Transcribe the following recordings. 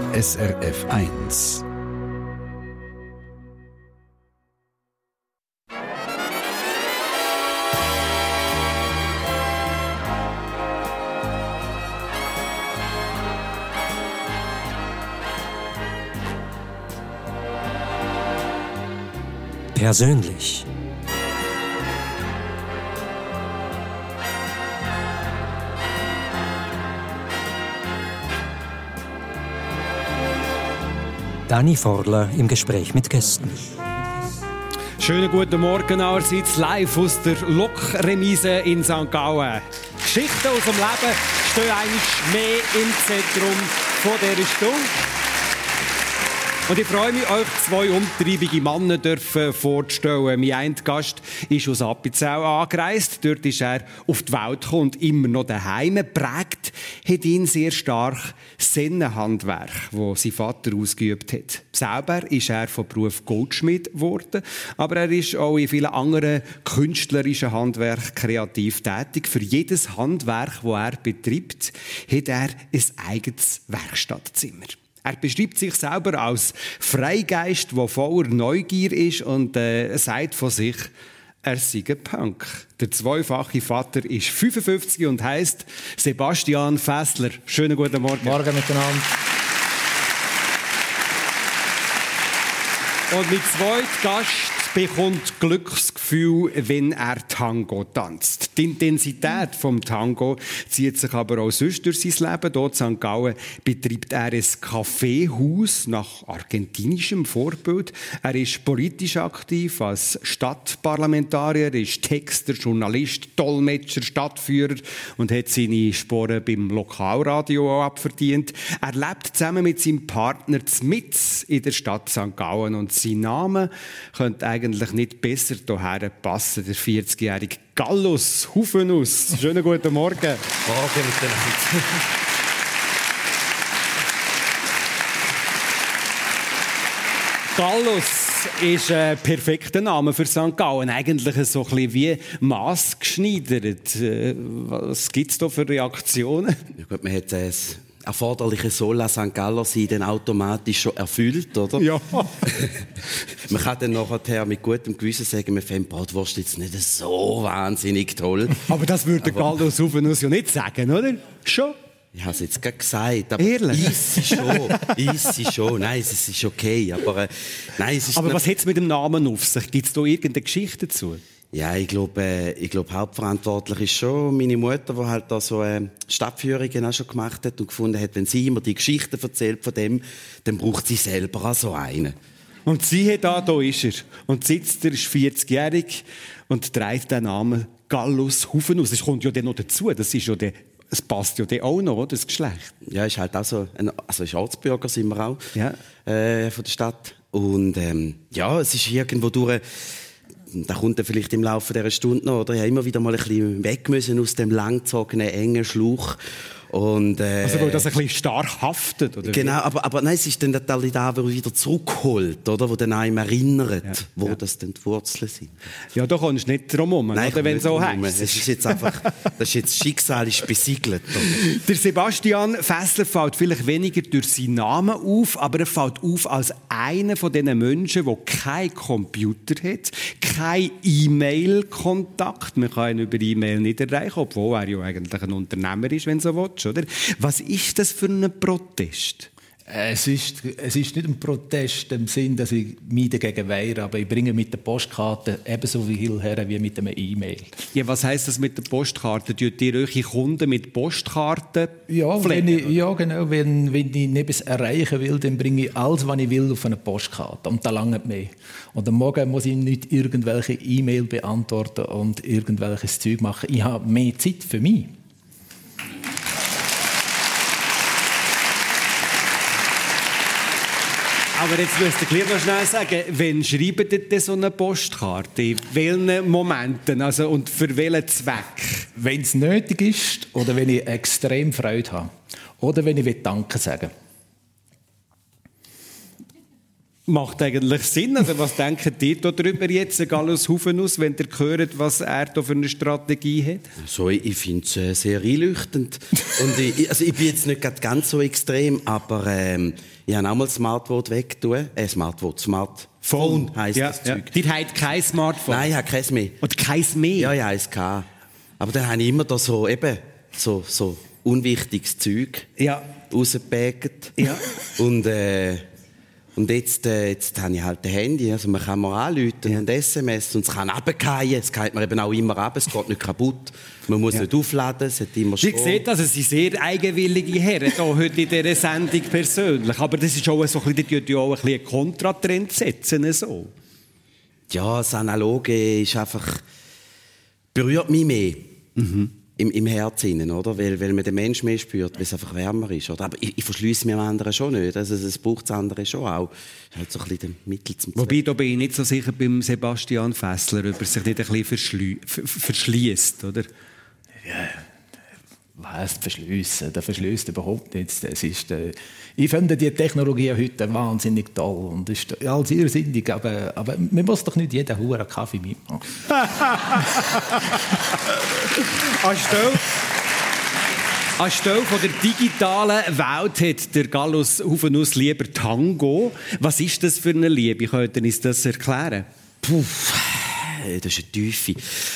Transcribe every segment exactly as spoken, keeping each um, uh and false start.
S R F eins. Persönlich. Dani Forler im Gespräch mit Gästen. Schönen guten Morgen allerseits, live aus der Lokremise in Sankt Gallen. Geschichten aus dem Leben stehen eigentlich mehr im Zentrum von dieser Stunde. Und ich freue mich, euch zwei umtriebige Männer dürfen vorzustellen. Mein einer Gast ist aus Appenzell angereist. Dort ist er auf die Welt gekommen und immer noch daheim. Prägt hat ihn sehr stark Sennenhandwerk, das sein Vater ausgeübt hat. Selber ist er von Beruf Goldschmied geworden, aber er ist auch in vielen anderen künstlerischen Handwerken kreativ tätig. Für jedes Handwerk, das er betreibt, hat er ein eigenes Werkstattzimmer. Er beschreibt sich selber als Freigeist, der voller Neugier ist und äh, sagt von sich, er sei ein Punk. Der zweifache Vater ist fünfundfünfzig und heisst Sebastian Fässler. Schönen guten Morgen. Morgen miteinander. Und mein zweiter Gast bekommt Glücksgefühl, wenn er Tango tanzt. Die Intensität des Tango zieht sich aber auch sonst durch sein Leben. Hier in Sankt Gallen betreibt er ein Kaffeehaus nach argentinischem Vorbild. Er ist politisch aktiv als Stadtparlamentarier, ist Texter, Journalist, Dolmetscher, Stadtführer und hat seine Sporen beim Lokalradio auch abverdient. Er lebt zusammen mit seinem Partner mitten in der Stadt Sankt Gallen und sein Name könnte eigentlich nicht besser hierher passen, der vierzigjährige Gallus Hufenus. Schönen guten Morgen. Morgen miteinander. Gallus ist ein perfekter Name für Sankt Gallen. Eigentlich so ein bisschen wie maßgeschneidert. Was gibt es da für Reaktionen? Ja gut, man hat das erforderliche Soll an Sankt Galler sein dann automatisch schon erfüllt, oder? Ja. Man kann dann nachher mit gutem Gewissen sagen, man findet Bratwurst jetzt nicht so wahnsinnig toll. Aber das würde der Gallus Hufenus ja nicht sagen, oder? Schon? Ich habe es jetzt gerade gesagt, aber Ehrlich? Easy schon, easy schon. Nein, es ist okay, aber äh, nein, es ist Aber nicht... was hat es mit dem Namen auf sich? Gibt es da irgendeine Geschichte dazu? Ja, ich glaube, äh, ich glaube, hauptverantwortlich ist schon meine Mutter, die halt da so äh, Stadtführungen auch schon gemacht hat und gefunden hat, wenn sie immer die Geschichten erzählt von dem, dann braucht sie selber auch so einen. Und sie hat da, da ist er. Und sitzt er, ist vierzigjährig und trägt den Namen Gallus Hufenus. Das kommt ja dann noch dazu. Das ist ja der, es passt ja dann auch noch, oder, das Geschlecht. Ja, ist halt auch so, ein, also ist Ortsbürger sind wir auch, ja. äh, von der Stadt. Und ähm, ja, es ist irgendwo durch... Da kommt dann vielleicht im Laufe dieser Stunde noch, oder? Ich habe immer wieder mal ein bisschen weg müssen aus dem langgezogenen, engen Schlauch. Und, äh, also, weil das ein bisschen stark haftet, oder? Genau, aber, aber nein, es ist dann der Teil da, der wieder zurückholt, oder? Wo dann einem erinnert, ja, wo ja. das dann die Wurzeln sind. Ja, da kommst du nicht drum herum, nein, oder? Wenn es so heißt. Das ist jetzt einfach, das ist jetzt schicksalisch besiegelt. Oder? Der Sebastian Fässler fällt vielleicht weniger durch seinen Namen auf, aber er fällt auf als einer von diesen Menschen, der keinen Computer hat, keinen E-Mail-Kontakt. Man kann ihn über E-Mail nicht erreichen, obwohl er ja eigentlich ein Unternehmer ist, wenn du so willst. Oder? Was ist das für ein Protest? Es ist, es ist nicht ein Protest im Sinn, dass ich mich dagegen wehre, aber ich bringe mit der Postkarte ebenso viel her wie mit einer E-Mail. Ja, was heisst das mit der Postkarte? Tut ihr eure Kunden mit Postkarten ja, wenn ich, ja, genau. Wenn, wenn ich etwas erreichen will, dann bringe ich alles, was ich will, auf eine Postkarte. Und da langt mehr. Und am Morgen muss ich nicht irgendwelche E-Mail beantworten und irgendwelches Zeug machen. Ich habe mehr Zeit für mich. Aber jetzt müsst ihr gleich noch schnell sagen, wann schreibt ihr denn so eine Postkarte? In welchen Momenten? Also, und für welchen Zweck? Wenn es nötig ist oder wenn ich extrem Freude habe. Oder wenn ich Danke sagen will. Macht eigentlich Sinn. Also was denken die darüber jetzt, Gallus Hufenus, wenn ihr hört, was er da für eine Strategie hat? Also, ich finde es äh, sehr einleuchtend. Und ich, also ich bin jetzt nicht ganz so extrem, aber ähm, ich habe auch mal Smartwort weggetan. Äh, Smartwort, Smartphone heisst ja, das ja. Zeug. Die hat kein Smartphone? Nein, ich habe keins mehr. Und keins mehr? Ja, ich habe eins gehabt. Aber dann habe ich immer da so, eben, so, so unwichtiges Zeug ja. rausgepackt. Ja. Und, äh, und jetzt, äh, jetzt habe ich halt ein Handy, also man kann mir anrufen und S M S und es kann runterfallen, es geht mir eben auch immer runter, es geht nicht kaputt, man muss ja. nicht aufladen, es hat immer Strom. Sie sehen, also sie sind sehr eigenwillige Herren hier heute in dieser Sendung persönlich, aber das ist auch so ein bisschen, die auch ein bisschen einen Kontratrend setzen, so. Ja, das Analoge ist einfach, berührt mich mehr. Mhm. Im, im Herzen, oder? Weil, weil man den Menschen mehr spürt, weil es einfach wärmer ist. Oder? Aber ich, ich verschliesse mich am anderen schon nicht. Also, es braucht das andere schon auch. Das ist halt so ein bisschen der Mittel zum Zweck. Wobei, da bin ich nicht so sicher beim Sebastian Fessler, ob er sich nicht ein bisschen verschlü- verschliesst, oder? Ja, was verschliessen? Der verschließt überhaupt nichts. Das ist, äh, ich finde die Technologie heute wahnsinnig toll und ist alles irrsinnig, aber, aber man muss doch nicht jeden Huren Kaffee mitmachen. Anstelle, anstelle von der digitalen Welt hat der Gallus Hufenus lieber Tango. Was ist das für eine Liebe? Könnt ihr uns das erklären? Puh, das ist eine Tiefe.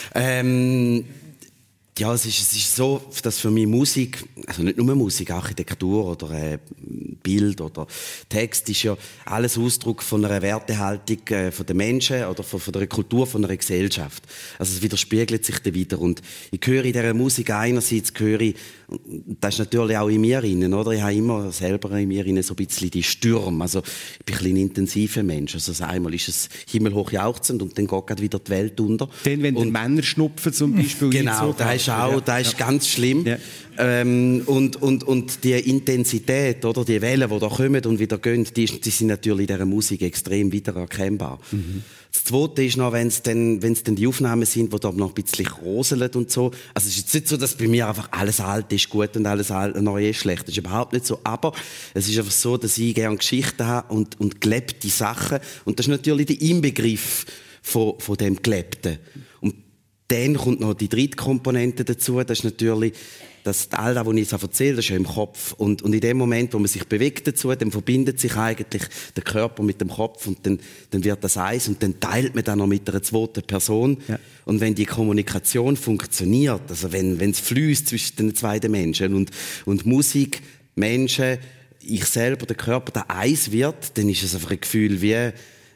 Ähm, ja, es ist, es ist so, dass für mich Musik, also nicht nur Musik, Architektur oder äh, Bild oder Text ist ja alles Ausdruck von einer Wertehaltung äh, von den Menschen oder von, von der Kultur, von einer Gesellschaft. Also es widerspiegelt sich da wieder. Und ich höre in dieser Musik einerseits, höre ich, das ist natürlich auch in mir drin, oder? Ich habe immer selber in mir drin so ein bisschen die Stürme. Also ich bin ein, ein intensiver Mensch. Also einmal ist es himmelhoch jauchzend und dann geht wieder die Welt unter. Dann, wenn und, Männer schnupfen zum Beispiel. Genau, das ist auch, das ist ja. ganz schlimm. Ja. Ähm, und, und, und die Intensität, oder? Die Wellen, die da kommen und wieder gehen, die, die sind natürlich in dieser Musik extrem wiedererkennbar. Mhm. Das Zweite ist noch, wenn es dann, wenn es dann die Aufnahmen sind, wo da noch ein bisschen roselt und so. Also es ist jetzt nicht so, dass bei mir einfach alles alt ist gut und alles alt, neu ist schlecht. Das ist überhaupt nicht so. Aber es ist einfach so, dass ich gerne Geschichten habe und, und gelebte Sachen. Und das ist natürlich der Inbegriff von, von dem Gelebten. Und dann kommt noch die dritte Komponente dazu. Das ist natürlich, dass all das, was ich so erzähle, das ist ja im Kopf. Und, und in dem Moment, wo man sich bewegt dazu, dann verbindet sich eigentlich der Körper mit dem Kopf und dann, dann wird das eins und dann teilt man dann noch mit einer zweiten Person. Ja. Und wenn die Kommunikation funktioniert, also wenn, wenn es fließt zwischen den zwei Menschen und, und Musik, Menschen, ich selber, der Körper, da eins wird, dann ist es einfach ein Gefühl wie,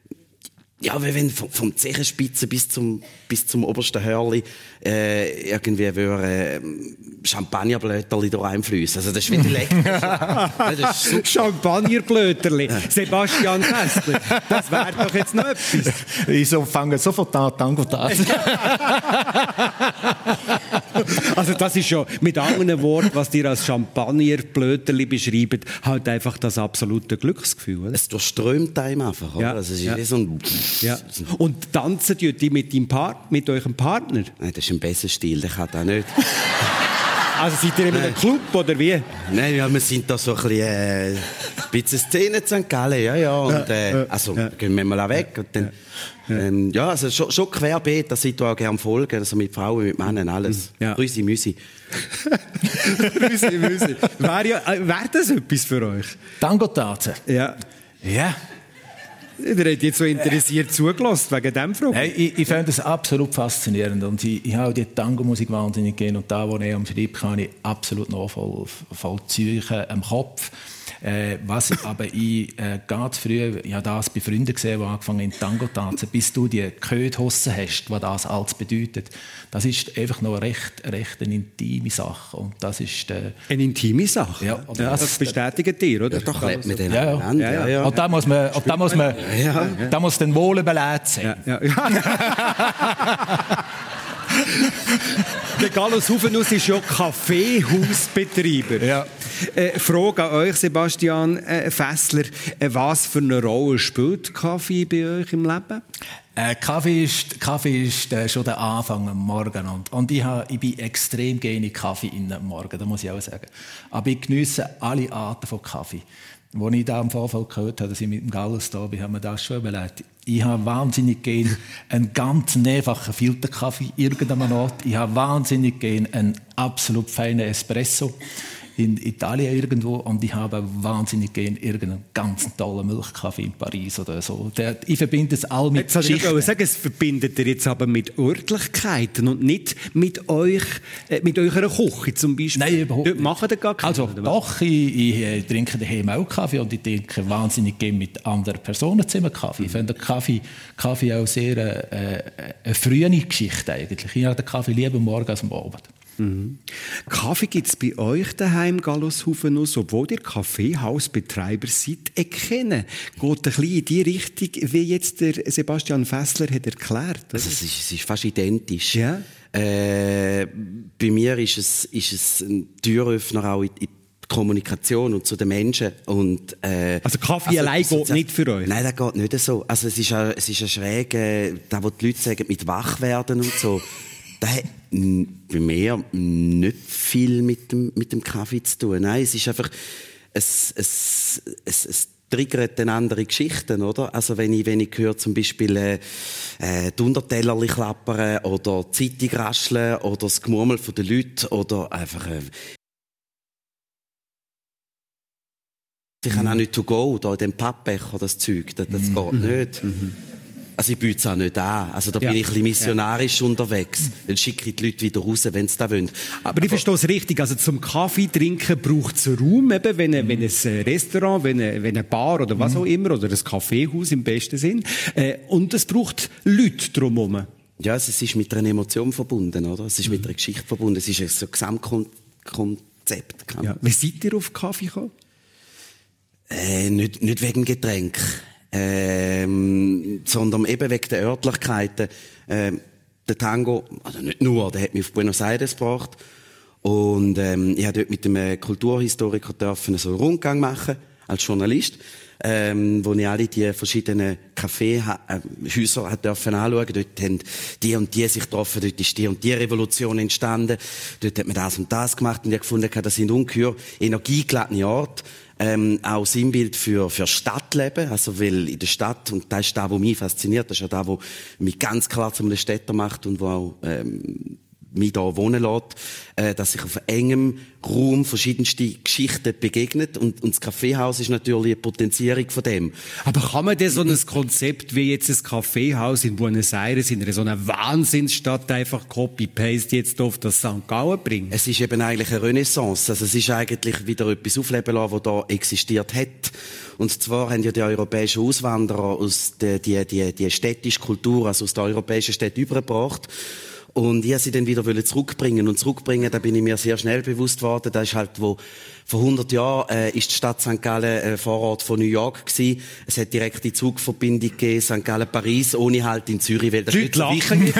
ja, wie wenn vom, vom Zechenspitze bis zum, bis zum obersten Hörli äh, irgendwie würde, äh, Champagnerblätterli da reinfließen. Also das ist wie elektrisch. Champagnerblätterli. Sebastian Fessler, das wäre doch jetzt noch etwas. Ich so fange sofort an, Tango tanzen. Also das ist ja mit anderen Worten, was dir als Champagnerblöterli beschreibt, halt einfach das absolute Glücksgefühl, oder? Es durchströmt einem einfach, oder? Ja, also es ist ja. wie so ein... Ja. Und tanzen die mit, deinem Part- mit eurem Partner? Nein, das ist ein besser Stil, der kann das nicht. Also seid ihr in einem Club, oder wie? Nein, ja, wir sind da so ein bisschen, äh, ein bisschen Szene in Sankt Gallen, ja, ja. Und, äh, also ja. gehen wir mal weg. Und dann, ja, ähm, ja also schon, schon querbeet, das seid ihr auch gerne folgen, also mit Frauen, mit Männern, alles. Ja. Rüsi, Müsi. Rüsi, Müsi. Wäre ja, wär das etwas für euch? Tango-Tanzen? Ja. Ja. Ihr habt jetzt so interessiert zugelassen wegen dem Frage. Hey, ich, ich finde das absolut faszinierend und ich, ich habe die Tango-Musik wahnsinnig gern und da, wo ich am Schreiben kann ich absolut noch voll, voll Zeugen am Kopf. Äh, was aber ich äh, ganz früh, ich habe das bei Freunden gesehen, die angefangen in Tango zu tanzen, bis du die Ködhosen hast, was das alles bedeutet. Das ist einfach noch recht, recht eine intime Sache. Und das ist, äh, eine intime Sache? Ja. Das, das bestätigt ihr, oder? Ja, doch, lebt mit den ja, ja. ja, ja, ja. Und da muss man, und da muss man, ja, ja. da muss dann wohl überlegt sein. Ja, ja. Der Gallus Hufenus ist ja Kaffeehausbetreiber. Ja. Äh, Frage an euch, Sebastian äh, Fässler. Äh, was für eine Rolle spielt Kaffee bei euch im Leben? Äh, Kaffee ist, Kaffee ist äh, schon der Anfang am Morgen. Und, und ich, ha, ich bin extrem gerne Kaffee in am Morgen, das muss ich auch sagen. Aber ich geniesse alle Arten von Kaffee. Als ich da am Vorfall gehört habe, dass ich mit dem Gallus da bin, haben wir das schon überlegt. Ich habe wahnsinnig gerne einen ganz einfachen Filterkaffee irgendeinem Ort. Ich habe wahnsinnig gerne einen absolut feinen Espresso in Italien irgendwo, und ich habe wahnsinnig gerne irgendeinen ganz tollen Milchkaffee in Paris oder so. Der, ich verbinde es all mit jetzt Geschichten. Ich sagen, es verbindet ihr jetzt aber mit Örtlichkeiten und nicht mit euch, äh, mit eurer Küche zum Beispiel. Nein, überhaupt Dort nicht. machen ihr gar keinen, Also oder was? doch, ich, ich äh, trinke daheim auch Kaffee, und ich trinke wahnsinnig gerne mit anderen Personen zusammen Kaffee. Ich finde den Kaffee, Kaffee auch sehr äh, eine frühe Geschichte eigentlich. Ich habe den Kaffee lieber morgen als am Abend. Mhm. Kaffee gibt es bei euch daheim, Gallushofen, obwohl ihr Kaffeehausbetreiber seid, erkennen. Geht ein bisschen in die Richtung, wie jetzt der Sebastian Fässler hat erklärt. Oder? Also es, ist, es ist fast identisch. Ja. Äh, bei mir ist es, ist es ein Türöffner auch in, in Kommunikation und zu den Menschen. Und, äh, also Kaffee allein also, geht nicht für euch? Nein, das geht nicht so. Also es ist ein, es ist ein schräg, äh, da wo die Leute sagen, mit wach werden und so. Das hat bei mir nicht viel mit dem, mit dem Kaffee zu tun. Nein, es ist einfach, es, es, es, es triggert dann andere Geschichten, oder? Also wenn ich, wenn ich höre zum Beispiel äh, äh, die Untertellerli klappern oder die Zeitung rascheln oder das Gemurmel der Leute oder einfach äh, ich kann auch nicht to go, da in dem Pappbecher, das Zeug, das, das geht nicht. Also ich biete es auch nicht an. Also da Ja. bin ich ein bisschen missionarisch ja. unterwegs. Dann schicke ich die Leute wieder raus, wenn sie das wollen. Aber ich verstehe es richtig. Also zum Kaffee trinken braucht es Raum, eben, wenn, ein, wenn ein Restaurant, wenn ein, wenn eine Bar oder was auch immer, oder ein Kaffeehaus im besten Sinn. Äh, und es braucht Leute drumherum. Ja, es ist mit einer Emotion verbunden, oder? Es ist mhm. mit einer Geschichte verbunden. Es ist ein so Gesamtkonzept. Ja. Wie seid ihr auf Kaffee gekommen? Äh, nicht, nicht wegen Getränk. Ähm, sondern eben wegen der Örtlichkeiten. Ähm, der Tango, also nicht nur, der hat mich auf Buenos Aires gebracht. Und ähm, ich durfte dort mit einem Kulturhistoriker dürfen so einen Rundgang machen, als Journalist, ähm, wo ich alle die verschiedenen Kaffeehäuser hat dürfen anschauen. Dort haben die und die sich getroffen, dort ist die und die Revolution entstanden. Dort hat man das und das gemacht und ich habe gefunden, das sind ungeheuer energiegeladene Orte. Ähm, auch Sinnbild für, für Stadtleben, also, weil in der Stadt, und das ist das, was mich fasziniert, das ist ja das, was mich ganz klar zu einem Städter macht und wo auch, ähm, mich da wohnen lässt, äh, dass sich auf engem Raum verschiedenste Geschichten begegnet und, und das Kaffeehaus ist natürlich eine Potenzierung von dem. Aber kann man denn so ein Konzept wie jetzt ein Kaffeehaus in Buenos Aires, in einer so einer Wahnsinnsstadt, einfach Copy-Paste jetzt auf das Sankt Gallen bringen? Es ist eben eigentlich eine Renaissance. Also es ist eigentlich wieder etwas aufleben lassen, was da existiert hat. Und zwar haben ja die europäischen Auswanderer aus der, die, die, die städtische Kultur, also aus der europäischen Stadt übergebracht. Und ich wollte sie dann wieder zurückbringen. Und zurückbringen, da bin ich mir sehr schnell bewusst geworden, das ist halt, wo, vor hundert Jahren, äh, ist die Stadt Sankt Gallen, äh, Vorort von New York gewesen. Es hat direkt die Zugverbindung gegeben, Sankt Gallen, Paris, ohne halt in Zürich, weil das ist nicht so wichtig.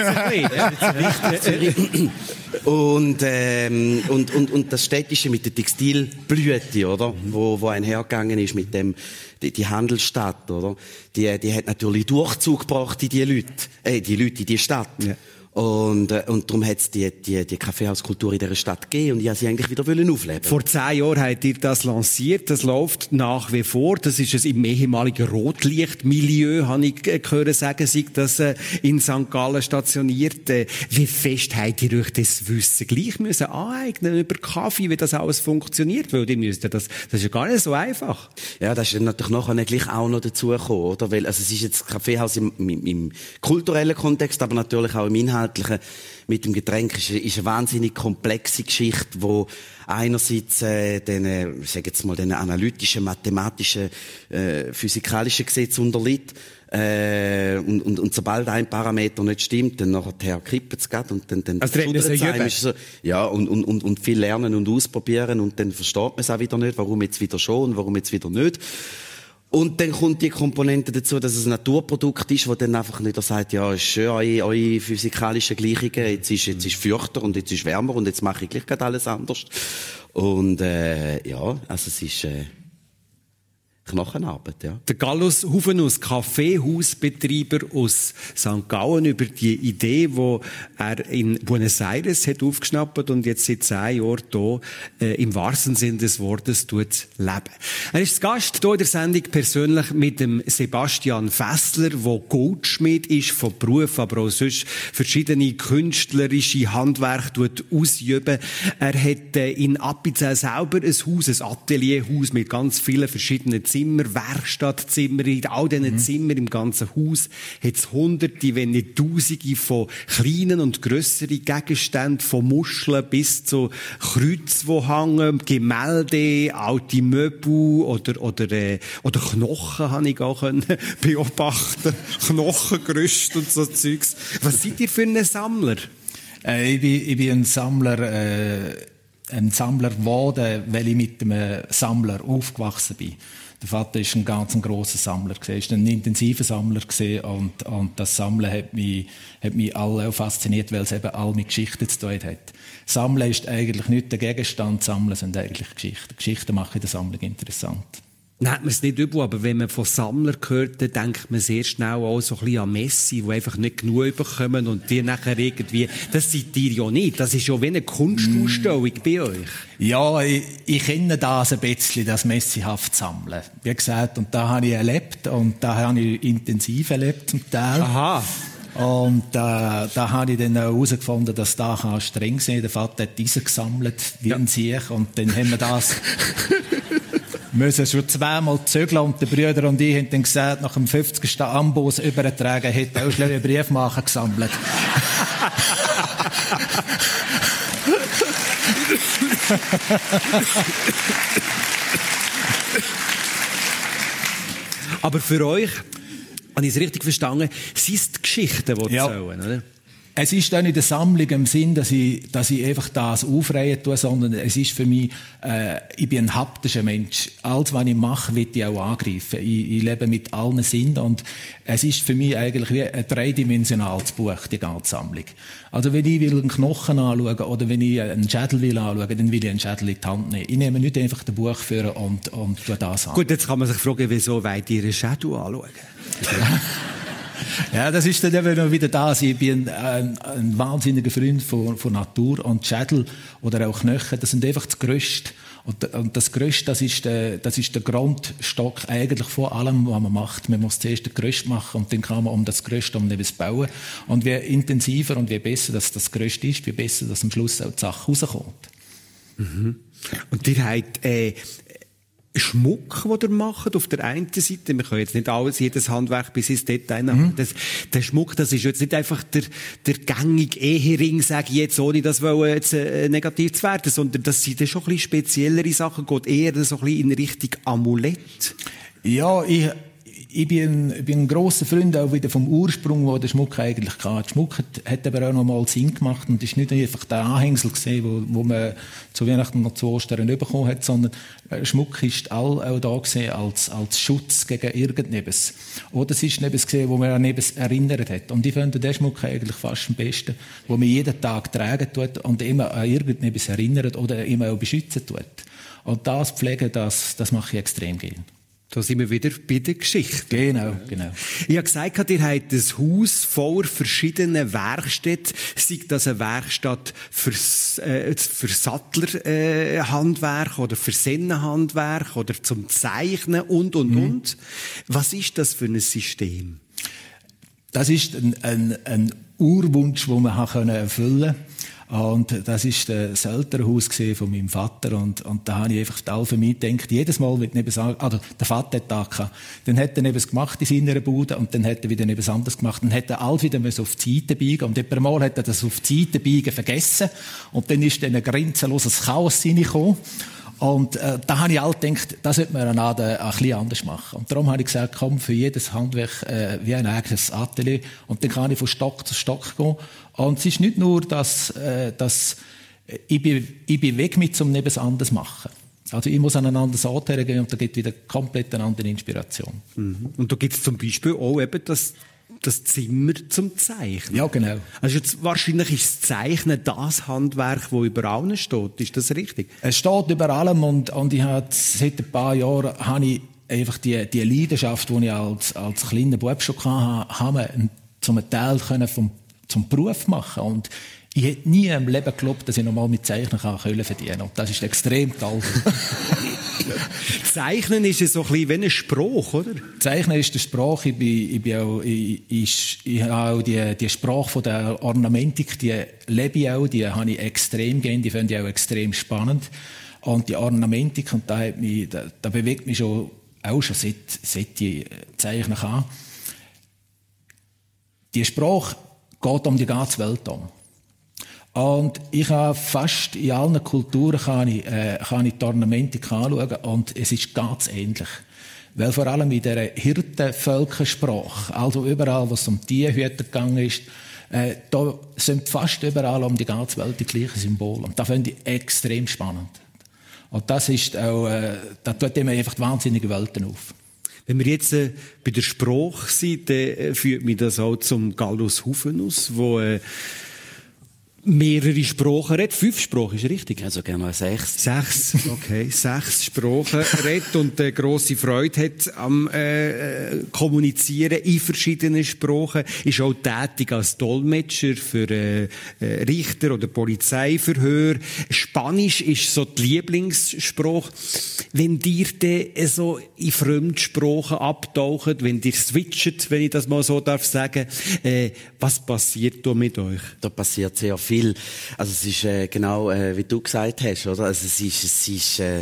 Und, ähm, und, und, und das Städtische mit der Textilblüte, oder? Wo, wo einhergegangen ist mit dem, die, die Handelsstadt, oder? Die, die hat natürlich Durchzug gebracht in die Leute, äh, die Leute in die Stadt. Ja. Und, äh, und darum hat es die, die, die Kaffeehauskultur in dieser Stadt gegeben und ich wollte sie eigentlich wieder aufleben. Vor zehn Jahren habt ihr das lanciert, das läuft nach wie vor, das ist es im ehemaligen Rotlichtmilieu, habe ich gehört sagen, sei das äh, in Sankt Gallen stationiert. Äh, wie fest habt ihr euch das Wissen gleich müssen aneignen über Kaffee, wie das alles funktioniert? Weil ihr müsst ja das, das ist ja gar nicht so einfach. Ja, das ist dann natürlich nachher gleich auch noch dazugekommen, oder? Weil, also es ist jetzt das Kaffeehaus im, im, im kulturellen Kontext, aber natürlich auch im Inhalt mit dem Getränk ist, ist eine wahnsinnig komplexe Geschichte, wo einerseits äh, den, ich sage jetzt mal, den analytischen, mathematischen, äh, physikalischen Gesetzen unterliegt. Äh, und, und, und sobald ein Parameter nicht stimmt, dann nachher kippt es gerade und dann, dann also ist so, ja, und, und, und, und viel lernen und ausprobieren und dann versteht man es auch wieder nicht, warum jetzt wieder schon und warum jetzt wieder nicht. Und dann kommt die Komponente dazu, dass es ein Naturprodukt ist, wo dann einfach nicht sagt, ja, ist schön, eure, eure physikalischen Gleichungen, jetzt ist, jetzt ist feuchter und jetzt ist wärmer und jetzt mache ich gleich gerade alles anders. Und äh, ja, also es ist äh, Knochenarbeit, ja. Der Gallus Hufenus, Kaffeehausbetreiber aus Sankt Gallen, über die Idee, die er in Buenos Aires hat aufgeschnappt und jetzt seit zehn Jahren hier äh, im wahrsten Sinne des Wortes tut leben. Er ist Gast hier in der Sendung persönlich mit dem Sebastian Fessler, der Goldschmied ist von Beruf, aber auch sonst verschiedene künstlerische Handwerke tut ausüben. Er hat äh, in Appenzell selber ein Haus, ein Atelierhaus mit ganz vielen verschiedenen Zimmern. Zimmer, Werkstattzimmer, in all diesen mhm. Zimmern im ganzen Haus hat es Hunderte, wenn nicht Tausende von kleinen und grösseren Gegenständen, von Muscheln bis zu Kreuzen, die hängen, Gemälde, alte Möbel oder, oder, äh, oder Knochen habe ich auch können beobachten. Knochengerüste und so Zeugs. Was seid ihr für ein Sammler? Äh, ich, bin, ich bin ein Sammler, äh, ein Sammler geworden, weil ich mit einem Sammler aufgewachsen bin. Der Vater ist ein ganz ein grosser Sammler gewesen, ein intensiver Sammler gewesen, und, und das Sammeln hat mich, hat mich alle auch fasziniert, weil es eben all mit Geschichten zu tun hat. Sammeln ist eigentlich nicht der Gegenstand, Sammeln sind eigentlich Geschichten. Geschichten machen in der Sammlung interessant. Nennt man es nicht übel, aber wenn man von Sammlern hört, dann denkt man sehr schnell auch so ein bisschen an Messi, die einfach nicht genug bekommen und die nachher irgendwie, das seid ihr ja nicht, das ist ja wie eine Kunstausstellung mm. bei euch. Ja, ich, ich kenne das ein bisschen, das Messihaft Sammeln. Wie gesagt, und da habe ich erlebt, und da habe ich intensiv erlebt zum Teil. Aha. Und äh, da habe ich dann auch herausgefunden, dass da kann streng sein. Der Vater hat diese gesammelt, wie ja. ein Sieg, und dann haben wir das... müssen schon zweimal zögeln, und der Brüder und ich haben dann gesagt, nach dem fünfzigsten Amboss übertragen, hätte auch schnell einen Briefmarken gesammelt. Aber für euch, habe ich es richtig verstanden, sind es die Geschichten, die ja. zählen, oder? Es ist dann in der Sammlung im Sinn, dass ich, dass ich einfach das aufreihen tue, sondern es ist für mich, äh, ich bin ein haptischer Mensch. Alles, was ich mache, will ich auch angreifen. Ich, ich lebe mit allen Sinnen, und es ist für mich eigentlich wie ein dreidimensionales Buch, die ganze Sammlung. Also wenn ich will einen Knochen anschauen oder wenn ich einen Schädel will anschauen, dann will ich einen Schädel in die Hand nehmen. Ich nehme nicht einfach den Buchführer und, und tue das an. Gut, jetzt kann man sich fragen, wieso wollt ihr einen Schädel anschauen? Ja, das ist dann eben wieder das. Ich bin ein, ein wahnsinniger Freund von, von Natur, und Schädel oder auch Knochen, das sind einfach das Größte. Und, und das Größte, das ist, der, das ist der Grundstock eigentlich von allem, was man macht. Man muss zuerst das Größte machen, und dann kann man um das Größte um etwas bauen. Und je intensiver und je besser das, das Größte ist, je besser, dass am Schluss auch die Sache rauskommt. Mhm. Und ihr habt, äh, Schmuck, den ihr macht, auf der einen Seite. Wir können jetzt nicht alles, jedes Handwerk bis ins Detail machen. Mhm. Das, der Schmuck, das ist jetzt nicht einfach der, der gängige Ehering, sage ich jetzt, ohne das wollen, jetzt, äh, negativ zu werden, sondern das sind dann schon ein bisschen speziellere Sachen, geht eher so ein bisschen in Richtung Amulett. Ja, ich, ich bin, ich bin ein grosser Freund auch wieder vom Ursprung, wo der Schmuck eigentlich kam. Der Schmuck hat, hat aber auch noch mal Sinn gemacht, und ist nicht einfach der Anhängsel gesehen, wo, wo man zu Weihnachten und zu Ostern bekommen hat, sondern Schmuck ist all auch da gesehen als, als Schutz gegen irgendetwas. Oder es ist etwas gesehen, wo man an etwas erinnert hat. Und ich finde den Schmuck eigentlich fast am besten, wo man jeden Tag tragen tut und immer an irgendetwas erinnert oder immer auch beschützen tut. Und das Pflegen, das, das mache ich extrem gerne. Da sind wir wieder bei der Geschichte. Genau, genau. Ich habe gesagt, ihr habt ein Haus voller verschiedener Werkstätten. Sei das eine Werkstatt für, äh, für Sattlerhandwerk äh, oder für Sennenhandwerk oder zum Zeichnen und, und, mhm. und. Was ist das für ein System? Das ist ein, ein, ein Urwunsch, den man erfüllen konnte. Und das ist das Elternhaus von meinem Vater. Und, und da habe ich einfach all für mich gedacht, jedes Mal, wenn etwas an, also der Vater hat da gehabt, dann hat er etwas gemacht in seiner Bude, und dann hat er wieder etwas anderes gemacht. Dann hat er alles wieder auf die Seite biegen. Und etwa mal hat er das auf die Seite biegen vergessen. Und dann ist dann ein grenzenloses Chaos reingekommen. Und äh, da habe ich halt gedacht, das sollte man an ein bisschen anders machen. Und darum habe ich gesagt, komm, für jedes Handwerk äh, wie ein eigenes Atelier. Und dann kann ich von Stock zu Stock gehen. Und es ist nicht nur, dass, äh, dass ich, bin, ich bin weg mit zum etwas anderes machen. Also ich muss an einen anderen Ort hergehen, und da gibt wieder komplett eine andere Inspiration. Mhm. Und da gibt es zum Beispiel auch eben das das Zimmer zum Zeichnen. Ja, genau. Also jetzt, wahrscheinlich ist das Zeichnen das Handwerk, das über allem steht. Ist das richtig? Es steht über allem und, und ich habe seit ein paar Jahren habe ich einfach die, die Leidenschaft, die ich als, als kleiner Bub schon hatte, habe zum Teil können vom, zum Beruf machen. Und ich hätte nie im Leben geglaubt, dass ich noch mal mit Zeichnen Kohle verdienen kann. Und das ist extrem toll. Zeichnen ist ja so ein bisschen wie ein Spruch, oder? Zeichnen ist der Sprache. Ich, bin, ich, bin auch, ich, ich, ich habe auch die, die Sprache von der Ornamentik, die lebe ich auch, die habe ich extrem gerne, die finde ich auch extrem spannend. Und die Ornamentik, und da, hat mich, da, da bewegt mich schon, auch schon seit, seit ich zeichnen kann. Die Sprache geht um die ganze Welt um. Und ich habe fast in allen Kulturen kann ich, äh, kann ich die Ornamentik anschauen und es ist ganz ähnlich. Weil vor allem in dieser Hirtenvölkersprache, also überall, wo es um Tierhüter gegangen ist, äh, da sind fast überall um die ganze Welt die gleichen Symbole. Und das finde ich extrem spannend. Und das ist auch, äh, da tut immer einfach die wahnsinnige Welten auf. Wenn wir jetzt äh, bei der Sprache sind, dann äh, führt mich das auch zum Gallus Hufenus, wo äh, mehrere Sprachen redet. Fünf Sprachen, ist richtig? Also gerne mal sechs. Sechs, okay. Sechs Sprachen redet und äh, grosse Freude hat am äh, Kommunizieren in verschiedenen Sprachen. Ist auch tätig als Dolmetscher für äh, äh, Richter oder Polizeiverhör. Spanisch ist so die Lieblingssprache. Wenn dir dann so in Fremdsprachen abtaucht, wenn dir switcht, wenn ich das mal so darf sagen, äh, was passiert da mit euch? Da passiert sehr viel. Also es ist äh, genau äh, wie du gesagt hast, oder? Also es ist es ist äh,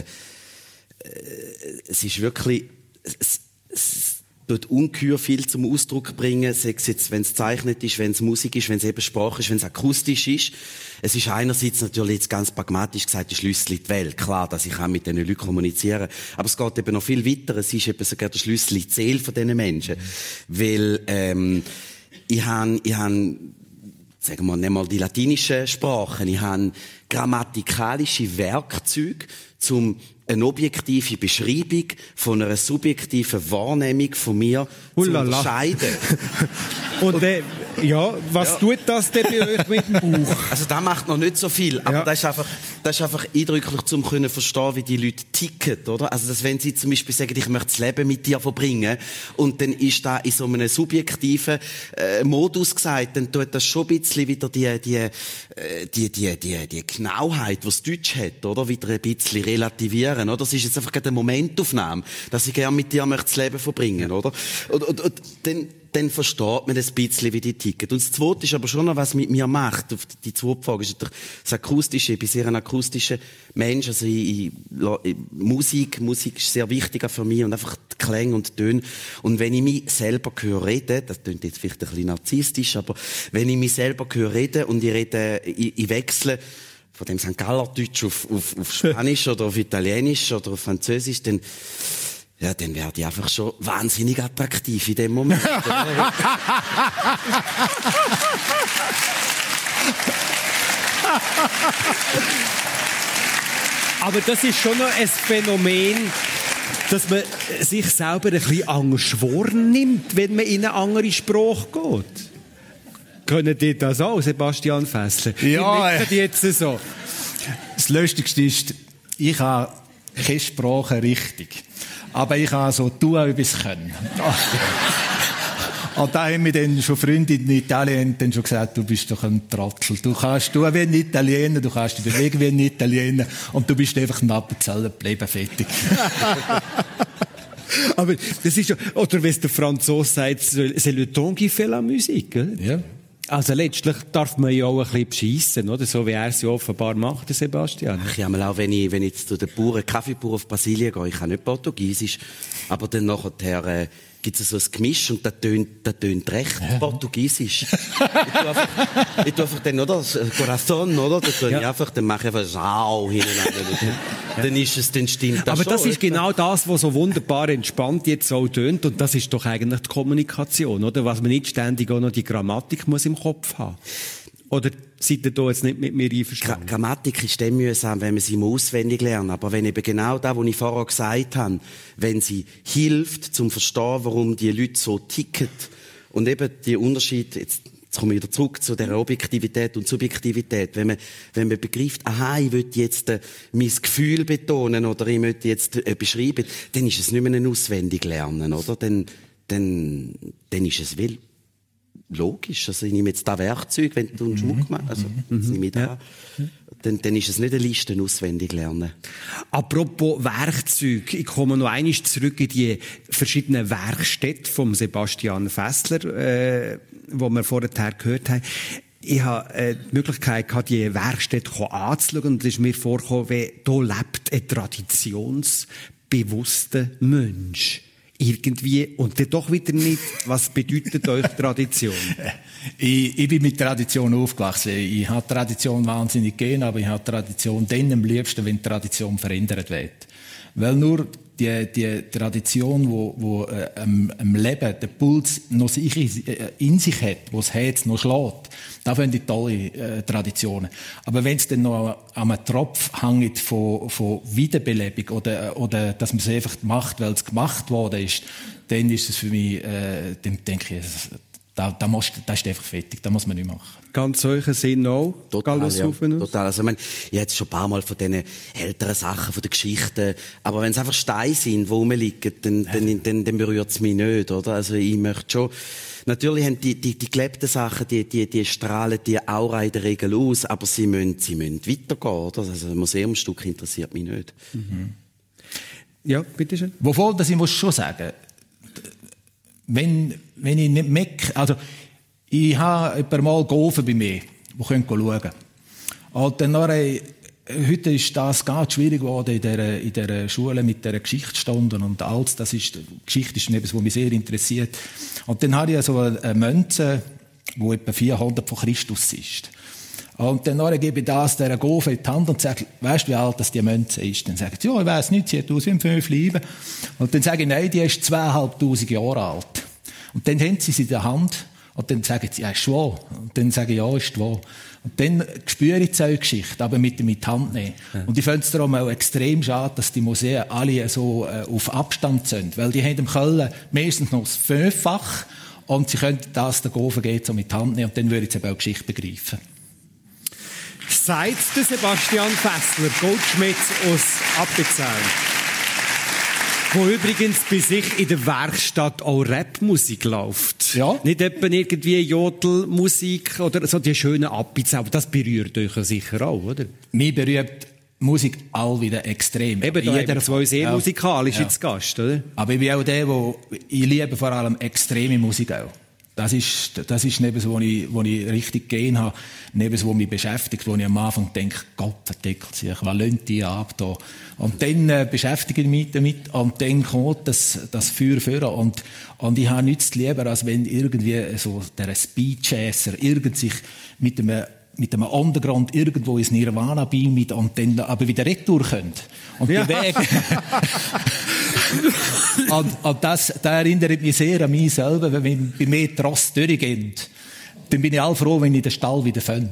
es ist wirklich es, es tut ungeheuer viel zum Ausdruck bringen, sei es jetzt, wenn es zeichnet ist, wenn es Musik ist, wenn es eben Sprache ist, wenn es akustisch ist. Es ist einerseits natürlich jetzt ganz pragmatisch gesagt, der Schlüssel in die Welt. Klar, dass ich auch mit diesen Leuten kommunizieren. Aber es geht eben noch viel weiter. Es ist eben sogar der Schlüssel in die Seele von diesen Menschen. Mhm. Weil ähm, ich habe ich hab, sagen wir, nehmen wir die latinischen Sprachen. Ich habe grammatikalische Werkzeuge, um eine objektive Beschreibung von einer subjektiven Wahrnehmung von mir Ullala. zu unterscheiden. Und äh, ja, was ja. tut das denn bei euch mit dem Buch? Also das macht noch nicht so viel, aber ja. das ist einfach, das ist einfach eindrücklich, um zu verstehen, wie die Leute ticken, oder? Also dass, wenn sie zum Beispiel sagen, ich möchte das Leben mit dir verbringen, und dann ist da in so einem subjektiven äh, Modus gesagt, dann tut das schon ein bisschen wieder die die äh, die die die, die Genauheit, was das Deutsch hat, oder, wieder ein bisschen relativieren. Oder? Das ist jetzt einfach eine Momentaufnahme, dass ich gerne mit dir möchte das Leben verbringen, oder? Und, und, und dann, dann versteht man ein bisschen, wie die ticken. Und das Zweite ist aber schon noch, was mit mir macht. Die zweite Frage ist das Akustische. Ich bin sehr ein akustischer Mensch. Also ich, ich, ich, Musik, Musik ist sehr wichtig für mich und einfach die Klänge und die Töne. Und wenn ich mich selber höre reden, das klingt jetzt vielleicht ein bisschen narzisstisch, aber wenn ich mich selber höre reden und ich rede, ich, ich wechsle von dem Sankt Galler Deutsch auf, auf, auf Spanisch oder auf Italienisch oder auf Französisch, dann, ja, dann werde ich einfach schon wahnsinnig attraktiv in dem Moment. Aber das ist schon noch ein Phänomen, dass man sich selber ein bisschen anders wahrnimmt, wenn man in eine andere Sprache geht. Können die das auch, Sebastian Fessler? Ja. Die jetzt so. Das Lustigste ist, ich habe keine Sprache richtig. Aber ich kann so tun, wie ich es kann. Und da haben mir dann schon Freunde in Italien dann schon gesagt, du bist doch ein Trottel. Du kannst tun wie ein Italiener, du kannst dich bewegen wie ein Italiener und du bist einfach ein Appenzeller, bleiben fertig. Aber das ist ja, oder wenn der Franzose sagt, c'est le ton qui fait la musique. Oder? Ja. Also letztlich darf man ja auch ein bisschen beschissen, oder? So wie er es ja offenbar macht, der Sebastian. Ich habe auch, wenn ich, wenn ich jetzt zu den Bauern, Kaffeebauern auf Brasilien gehe, ich kann nicht Portugiesisch, aber dann nachher, äh, gibt es so ein Gemisch und das tönt, das tönt recht ja. Portugiesisch. ich tue einfach, ich tue einfach dann, oder? Corazon, oder? Da tue ja. ich einfach, dann mache ich einfach Schau hineinander. Ja. Dann ist es, dann stimmt das Aber schon, das ist oder? genau das, was so wunderbar entspannt jetzt so tönt, und das ist doch eigentlich die Kommunikation, oder? Was man nicht ständig auch noch die Grammatik muss im Kopf haben. Oder seid ihr da jetzt nicht mit mir einverstanden? Gra- Grammatik ist dann mühsam, wenn man sie auswendig lernt. Aber wenn eben genau das, was ich vorher gesagt habe, wenn sie hilft, zum Verstehen, warum die Leute so ticken Und eben die Unterschied, jetzt, jetzt komme ich wieder zurück zu der Objektivität und Subjektivität. Wenn man, wenn man begreift, aha, ich will jetzt äh, mein Gefühl betonen oder ich möchte jetzt äh, beschreiben, dann ist es nicht mehr ein Auswendiglernen, oder? Dann, dann, dann ist es will. Logisch, also ich nehme jetzt das Werkzeug, wenn du einen Schmuck machst, also mhm. nehme ich da, dann, dann ist es nicht eine Liste auswendig lernen. Apropos Werkzeug, ich komme noch einmal zurück in die verschiedenen Werkstätten von Sebastian Fässler, äh, wo wir vorher gehört haben. Ich habe äh, die Möglichkeit gehabt, die Werkstätte anzuschauen und es ist mir vorgekommen, wie hier lebt ein traditionsbewusster Mensch. Irgendwie, und dann doch wieder nicht, was bedeutet euch Tradition? ich, ich bin mit Tradition aufgewachsen. Ich habe Tradition wahnsinnig gern, aber ich habe Tradition dann am liebsten, wenn die Tradition verändert wird. Weil nur die, die Tradition, wo, wo äh, am, am Leben der Puls noch sich, äh, in sich hat, wo das Herz noch schlägt, da finde ich tolle äh, Traditionen. Aber wenn es dann noch an einem Tropf hängt von, von Wiederbelebung oder, oder dass man es einfach macht, weil es gemacht worden ist, dann ist es für mich, äh, dann denke ich, da, da, muss, da ist einfach fertig, da muss man nicht machen. Ganz solchen Sinn auch? Total, ja, total. Also, ich meine, ich habe jetzt schon ein paar Mal von diesen älteren Sachen, von den Geschichten, aber wenn es einfach Steine sind, die rumliegen, dann, ja. dann, dann, dann berührt es mich nicht, oder? Also, ich möchte schon, natürlich haben die, die, die gelebten Sachen, die, die, die strahlen die Aura in der Regel aus, aber sie müssen, sie müssen weitergehen, oder? Also, ein Museumsstück interessiert mich nicht. Mhm. Ja, bitteschön. Wovon, das ich muss schon sagen, wenn, wenn ich nicht merke, also, ich habe ein paar Mal geholfen bei mir, die können schauen. Und dann nachher, heute ist das ganz schwierig geworden in der, in der Schule mit der Geschichtsstunden und alles. Das ist, Geschichte ist etwas, was mich sehr interessiert. Und dann habe ich so eine Münze, die etwa vierhundert vor Christus ist. Und dann nachher gebe ich das der Gofe in die Hand und sage, weißt du, wie alt das die Münze ist? Dann sagt sie, ja, ich weiss nicht, sie hat aus wie fünf Leben. Und dann sage ich, nein, die ist zweieinhalbtausend Jahre alt. Und dann haben sie sie in der Hand. Und dann sagen sie, ja, ist wahr. Und dann sage ich, ja, ist wahr. Und dann spüre ich die Zeuggeschichte, aber mit dem in die Hand nehmen. Ja. Und ich finde es darum auch extrem schade, dass die Museen alle so äh, auf Abstand sind. Weil die haben im Köln meistens noch das Fünffach und sie können das der Gofen gehen, so mit die Hand nehmen und dann würde ich auch die Geschichte begreifen. Seit der Sebastian Fässler, Goldschmied aus Appenzell. Wo übrigens bei sich in der Werkstatt auch Rapmusik läuft. Ja. Nicht etwa irgendwie Jodelmusik oder so die schönen Appizell, aber das berührt euch ja sicher auch, oder? Mich berührt Musik all wieder extrem. Eben, da haben wir zwei sehr ja. musikalisch ja. jetzt Gast, oder? Aber ich bin auch der, wo ich liebe vor allem extreme Musik auch. Das ist, das ist etwas, wo ich, wo ich richtig gehen habe. Etwas, wo mich beschäftigt, wo ich am Anfang denke, Gott verdeckelt sich, was lönt die ab da? Und dann äh, beschäftige ich mich damit und dann kommt das, das Feuer führen. Und, und ich habe nichts lieber, als wenn irgendwie so der Speedchaser irgend sich mit einem mit einem Untergrund irgendwo ins Nirvana beamt und dann aber wieder retour könnt. Und ja. die Wege... und, und das, das erinnert mich sehr an mich selber, wenn bei mir die Ross durchgehen, dann bin ich all froh, wenn ich den Stall wieder finde.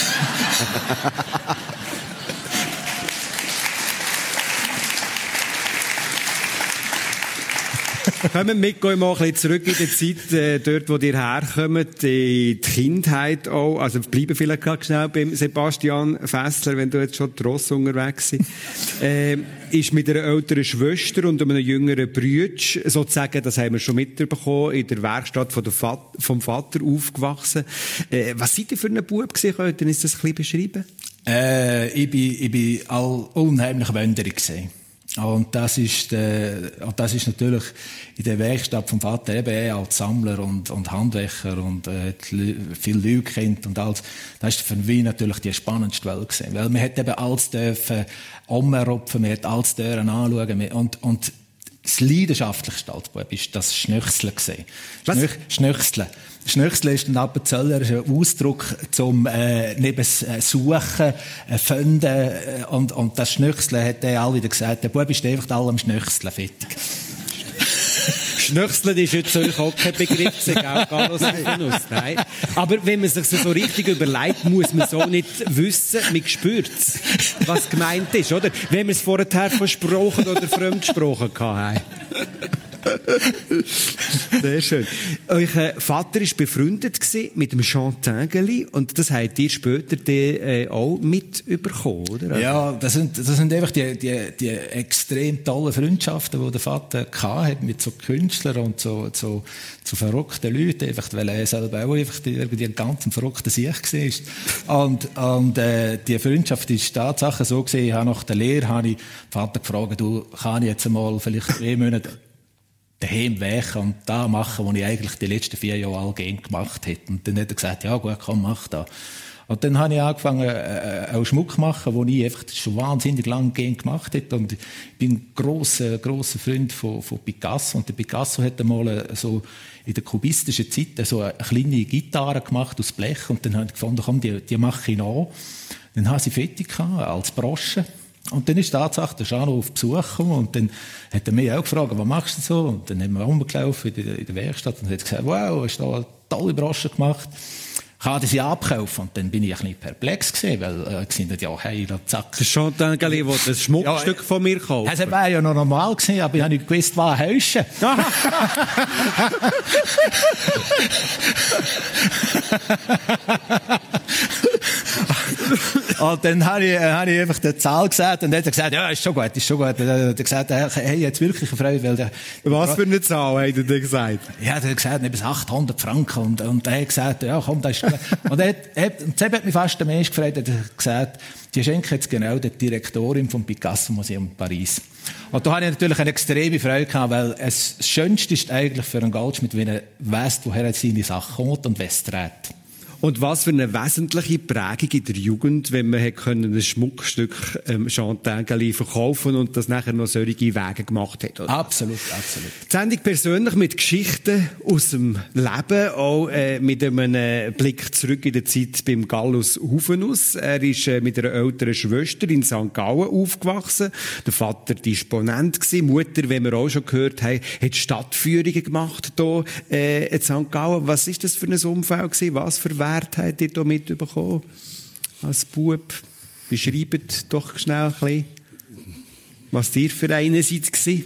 Kommen wir gehen mal ein bisschen zurück in die Zeit, äh, dort, wo ihr herkommt, in die Kindheit auch. Also bleiben vielleicht gerade schnell beim Sebastian Fässler, wenn du jetzt schon Tross unterwegs bist. äh, ist mit einer älteren Schwester und einem jüngeren Bruder, sozusagen, das haben wir schon mitbekommen, in der Werkstatt von der Vat- vom Vater aufgewachsen. Äh, was seid ihr für ein Bub gewesen? Könnt ihr uns das ein bisschen beschreiben? Äh, ich bin, ich bin all unheimlich wünderig gewesen. Und das ist, äh, und das ist natürlich in der Werkstatt vom Vater eben als Sammler und, und Handwerker und äh, viele Leute kennt und alles. Das ist für mich natürlich die spannendste Welt gewesen. Weil man hat eben alles dürfen umrupfen, man hat alles dürfen anschauen und, und das leidenschaftlichste als Bub ist das Schnöchseln gewesen. Schnöch, Schnöchseln. Schnöchseln ist ein Appenzeller, ist ein Ausdruck zum äh, neben äh, Suchen, äh, Finden äh, und, und das Schnöchseln hat er all wieder gesagt. Der Bub ist einfach alle am Schnöchseln, fertig. Schnöchseln ist jetzt euch auch kein Begriff, sag auch Carlos Venus. Nein. Aber wenn man sich so richtig überlegt, muss man so nicht wissen, man spürt es, was gemeint ist, oder? Wenn wir es vorher versprochen oder fremdgesprochen haben. Sehr schön. Euer Vater war befreundet mit dem Jean Tinguely und das habt ihr später die, äh, auch mitbekommen, oder? Ja, das sind, das sind einfach die, die, die extrem tollen Freundschaften, die der Vater hatte mit so Künstlern und so, so, so verrückten Leuten, einfach, weil er selber auch einfach irgendwie ein ganz verrückter Sieg war. Und, und äh, die Freundschaft ist Tatsache so gesehen, ich habe nach der Lehre habe ich den Vater gefragt, du, kann ich jetzt einmal vielleicht zwei Monate daheim weg und da machen, was ich eigentlich die letzten vier Jahre all gern gemacht hätte. Und dann hat er gesagt, ja gut, komm, mach das. Und dann habe ich angefangen, äh, auch Schmuck zu machen, den ich einfach schon wahnsinnig lange gern gemacht hätte. Und ich bin ein grosser, grosser Freund von, von Picasso. Und der Picasso hat einmal so in der kubistischen Zeit so eine kleine Gitarre gemacht aus Blech. Und dann habe ich gefunden, komm, die, die mache ich nach. Dann habe ich sie fertig gehabt, als Brosche. Und dann ist tatsächlich der Jano auf Besuch gekommen und dann hat er mich auch gefragt, was machst du so? Und dann haben wir rumgelaufen in der, in der Werkstatt und hat gesagt, wow, hast du da eine tolle Brosche gemacht? Kann ich sie abkaufen? Und dann bin ich ein bisschen perplex gewesen, weil äh, gesagt, ja, hey, zack. Der Jean Tinguely wollte ein Schmuckstück ja, von mir kaufen. Das wäre ja noch normal gewesen, aber ich habe nicht gewusst, was Häuschen. Und dann habe ich, habe ich einfach die Zahl gesagt und dann hat er gesagt, ja, ist schon gut, ist schon gut. Und dann hat er gesagt, hey, jetzt wirklich eine Freude, weil der... Was für eine Zahl hat er denn gesagt? Ja, er hat gesagt, etwa achthundert Franken. Und, und er hat gesagt, ja, komm, das ist gut. Und er hat, und das hat mich fast der Mensch gefragt, hat er gesagt, die schenken jetzt genau der Direktorin vom Picasso-Museum Paris. Und da hatte ich natürlich eine extreme Freude gehabt, weil es das Schönste ist eigentlich für einen Goldschmied, wenn er weiss, woher seine Sache kommt und was dreht. Und was für eine wesentliche Prägung in der Jugend, wenn man hätte ein Schmuckstück ähm, Jean Tinguely verkaufen und das nachher noch solche Wege gemacht hat. Oder? Absolut, absolut. Die Sendung persönlich mit Geschichten aus dem Leben, auch äh, mit einem äh, Blick zurück in die Zeit beim Gallus Hufenus. Er ist äh, mit einer älteren Schwester in Sankt Gallen aufgewachsen. Der Vater Disponent gsi, Mutter, wie wir auch schon gehört haben, hat Stadtführungen gemacht hier äh, in Sankt Gallen. Was ist das für ein Umfeld gewesen? Was für Wert habt ihr da mitbekommen als Bub? Beschreibt doch schnell ein bisschen, was ihr für eine seid gewesen.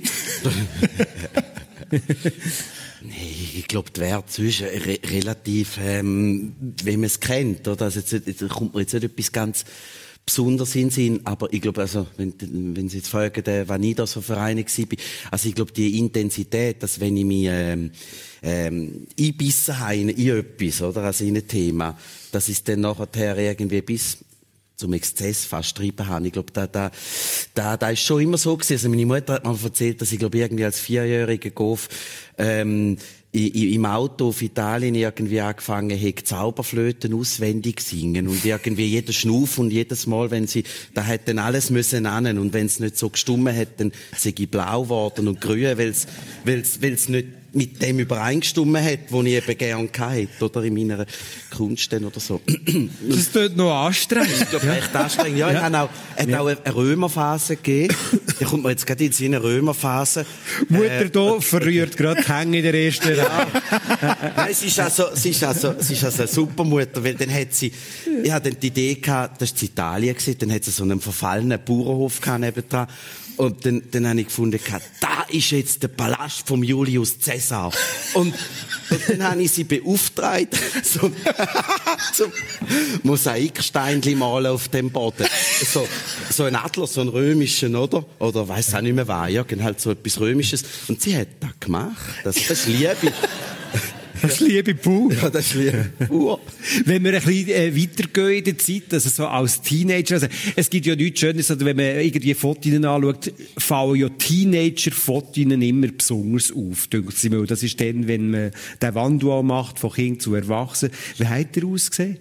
Nee, ich glaube, der Wert ist re- relativ, ähm, wenn man es kennt, oder? Also jetzt, jetzt kommt mir jetzt nicht etwas ganz Besonderes in den Sinn, aber ich glaube, also, wenn, wenn Sie jetzt fragen, äh, wann ich da so Vereine war, also ich glaube, die Intensität, dass wenn ich mich, ähm, ähm, einbissen habe in, in etwas, oder? Also in ein Thema, dass ich es dann nachher irgendwie bis zum Exzess fast treiben habe. Ich glaube, da, da, da, da ist schon immer so gewesen. Also meine Mutter hat mir erzählt, dass ich glaube, irgendwie als vierjähriger Golf, ähm, im Auto auf Italien irgendwie angefangen hat, Zauberflöten auswendig singen und irgendwie jeder Schnuff und jedes Mal, wenn sie, da hat dann alles müssen anen und wenn es nicht so gestummen hat, dann sei ich blau geworden und grün, weil es, weil es, weil es nicht mit dem übereingestimmt hat, was ich eben gerne hatte, oder in meiner Kunst oder so. Das tut noch anstrengend. Das ist echt anstrengend. Ja, ja. Ich habe auch, hat ja. auch eine Römerphase gegeben. Da kommt mir jetzt gerade in eine Römerphase. Mutter äh, da verrührt gerade die Hänge in der ersten Reihe. Nein, sie ist also, sie ist also, sie ist also eine super Mutter, weil dann hat sie, ich hatte dann die Idee gehabt, das war in Italien gewesen, dann hat sie so einen verfallenen Bauernhof gehabt nebendran. Und dann, dann habe ich gefunden, da ist jetzt der Palast vom Julius Caesar. Und, und dann habe ich sie beauftragt, so, so Mosaiksteinchen malen auf dem Boden. So, so ein Adler, so ein römischen, oder? Oder weiss auch nicht mehr was, ja, halt so etwas Römisches. Und sie hat das gemacht. Das, das liebe ich. Das liebe pur. Ja, das liebe pur. Wenn wir ein bisschen äh, weitergehen in der Zeit, also so als Teenager, also es gibt ja nichts Schönes, also wenn man irgendwie Fotos anschaut, fallen ja Teenager-Fotos immer besonders auf, denkt sie mir. Das ist dann, wenn man den Wandel macht, von Kind zu Erwachsenen. Wie hat er ausgesehen?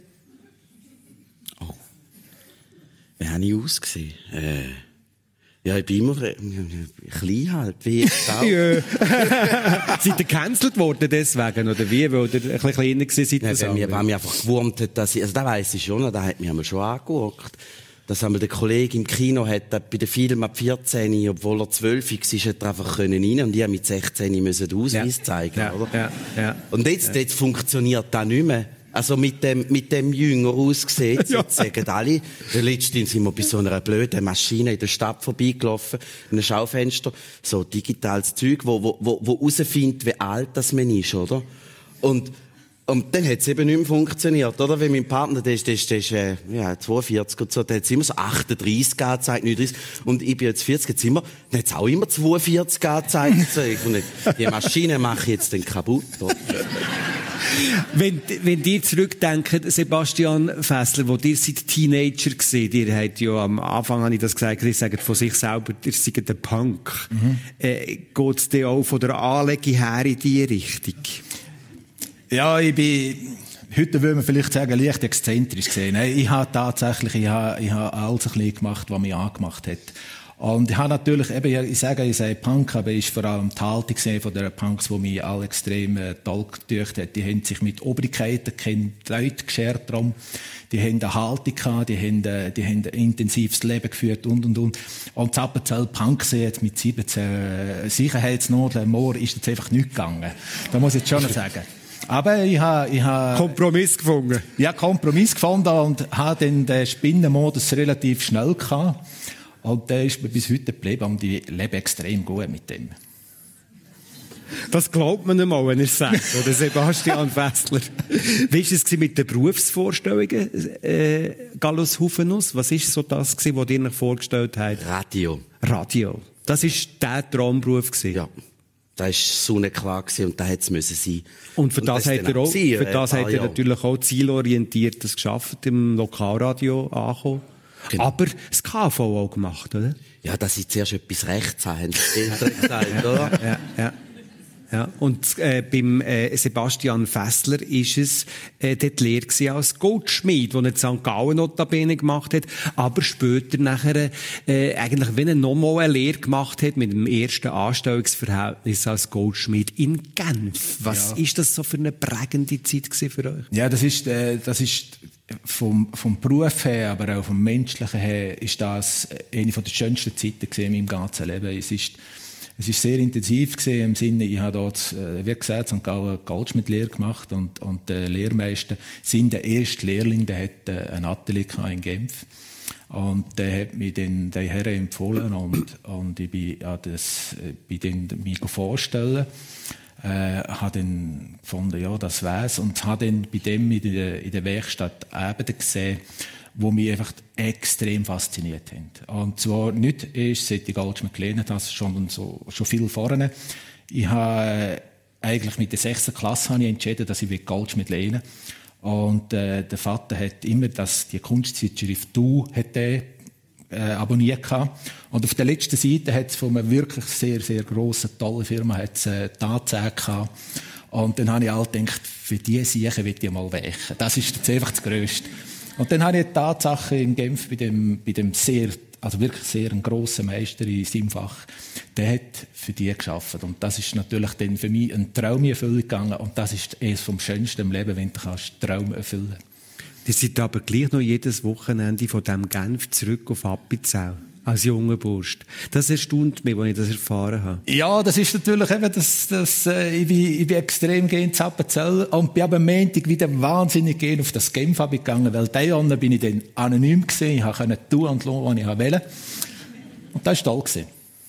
Oh. Wie habe ich ausgesehen? Äh... Ja, ich bin immer äh, klein halt, wie jetzt auch. Ja. Seid ihr gecancelt worden deswegen, oder wie? Weil ihr ein bisschen kleiner gewesen seid? Nein, weil mir, weil mich einfach gewurmt hat, dass ich, also da weiss ich schon, da hat mich einmal schon angeguckt. Dass einmal der Kollege im Kino hat, bei den Filmen ab vierzehn, obwohl er zwölf war, hat er einfach rein können. Und ich mit sechzehn müssen den Ausweis ja. zeigen, ja. oder? Ja. Ja. Und jetzt, ja. jetzt funktioniert das nicht mehr. Also mit dem, mit dem Jünger aussieht, ja. Jetzt sagen alle, letztens sind wir bei so einer blöden Maschine in der Stadt vorbeigelaufen, in einem Schaufenster, so digitales Zeug, wo, wo, wo, wo rausfindet, wie alt das man ist, oder? Und, und dann hat es eben nicht mehr funktioniert, oder? Wenn mein Partner, der ist, der ist, der ist äh, ja, zweiundvierzig und so, der hat es immer so achtunddreißig angezeigt, neununddreißig. Und ich bin jetzt vierzig, jetzt immer, dann hat es auch immer zweiundvierzig angezeigt. Und die Maschine mache ich jetzt dann kaputt, oder? Wenn, wenn ihr zurückdenkt, Sebastian Fessler, wo ihr seid Teenager gewesen, ihr habt ja am Anfang, habe ich das gesagt, ihr sagt von sich selber, ihr seid der Punk. Mhm. Äh, geht es dir auch von der Anlegung her in diese Richtung? Ja, ich bin, heute würde man vielleicht sagen, leicht exzentrisch gesehen. Ich habe tatsächlich, ich habe, ich habe alles ein bisschen gemacht, was mich angemacht hat. Und ich habe natürlich, eben, ich sage, ich sage Punk, aber ist vor allem die Haltung gesehen von den Punks, die mich alle extrem äh, toll gedeucht hat. Die haben sich mit Obrigkeiten, keine Leute geschert drum. Die haben eine Haltung gehabt, die haben, äh, die haben ein intensives Leben geführt und, und, und. Und das Appenzell Punk sehen jetzt mit siebzehn äh, Sicherheitsnoten, Moor ist jetzt einfach nicht gegangen. Da muss ich jetzt schon noch sagen. Aber ich habe, ich habe Kompromiss gefunden. Ja, Kompromiss gefunden und habe dann den Spinnenmodus relativ schnell gehabt. Und der ist mir bis heute geblieben und ich lebe extrem gut mit dem. Das glaubt man nicht mal, wenn er es sagt, oder Sebastian Fessler. Wie war es mit den Berufsvorstellungen, äh, Gallus Hufenus? Was war so das, was ihr euch vorgestellt habt? Radio. Radio. Das war der Traumberuf? Ja. Da war sonnenklar und da hätte es müssen sein. Und für und das, das hat er auch, für das hat er natürlich auch zielorientiert das geschafft, im Lokalradio angekommen. Genau. Aber das K V auch gemacht, oder? Ja, dass sie zuerst etwas rechts haben, gesagt, oder? Ja, ja. Ja, und äh, beim äh, Sebastian Fessler ist es äh, dort Lehre gewesen als Goldschmied, den er in Sankt Gallen notabene gemacht hat, aber später nachher äh, eigentlich wenn er nochmal eine Lehre gemacht hat mit dem ersten Anstellungsverhältnis als Goldschmied in Genf. Was ja. ist das so für eine prägende Zeit gewesen für euch? Ja, das ist äh, das ist vom vom Beruf her, aber auch vom Menschlichen her ist das eine von der schönsten Zeiten gewesen in meinem ganzen Leben. Es ist Es war sehr intensiv gewesen, im Sinne, ich habe dort, wie gesagt, Sankt Gallen Goldschmied-Lehre gemacht und, und der Lehrmeister, sind der erste Lehrling, der hat ein Atelier in Genf. Und der hat mich dann den Herren empfohlen und, und ich bin, ja, das, bin dann mich vorstellen. Äh, habe dann gefunden, ja, das wär's. Und habe dann bei dem in der, in der Werkstatt Ebene gesehen, wo mich einfach extrem fasziniert haben. Und zwar nicht erst, seit ich Goldschmied gelernt habe, sondern so, schon viel vorne. Ich habe eigentlich mit der sechsten Klasse habe ich entschieden, dass ich Goldschmied lernen will. Und äh, der Vater hat immer das, die Kunstzeitschrift «Du» hat er, äh, abonniert gehabt. Und auf der letzten Seite hat es von einer wirklich sehr, sehr grossen, tollen Firma hat's, äh, die Anzeige gehabt. Und dann habe ich halt gedacht, für diese Sachen will ich mal weichen. Das ist jetzt einfach das Grösste. Und dann habe ich die Tatsache in Genf bei dem, bei dem sehr, also wirklich sehr einen grossen Meister in seinem Fach, der hat für die gearbeitet. Und das ist natürlich dann für mich ein Traum in Erfüllung gegangen. Und das ist eines vom Schönsten im Leben, wenn du kannst Traum erfüllen kannst. Ihr seid aber gleich noch jedes Wochenende von diesem Genf zurück auf Appenzell. Als junger Bursch. Das erstaunt mich, als ich das erfahren habe. Ja, das ist natürlich eben, das, das, äh, ich, bin, ich bin extrem gehen zu Appenzell und bin am Montag wieder wahnsinnig gehen auf das Genf gegangen, weil da Jahr bin ich dann anonym gewesen, ich konnte tun und lassen, was ich wollte. Und das war toll gewesen.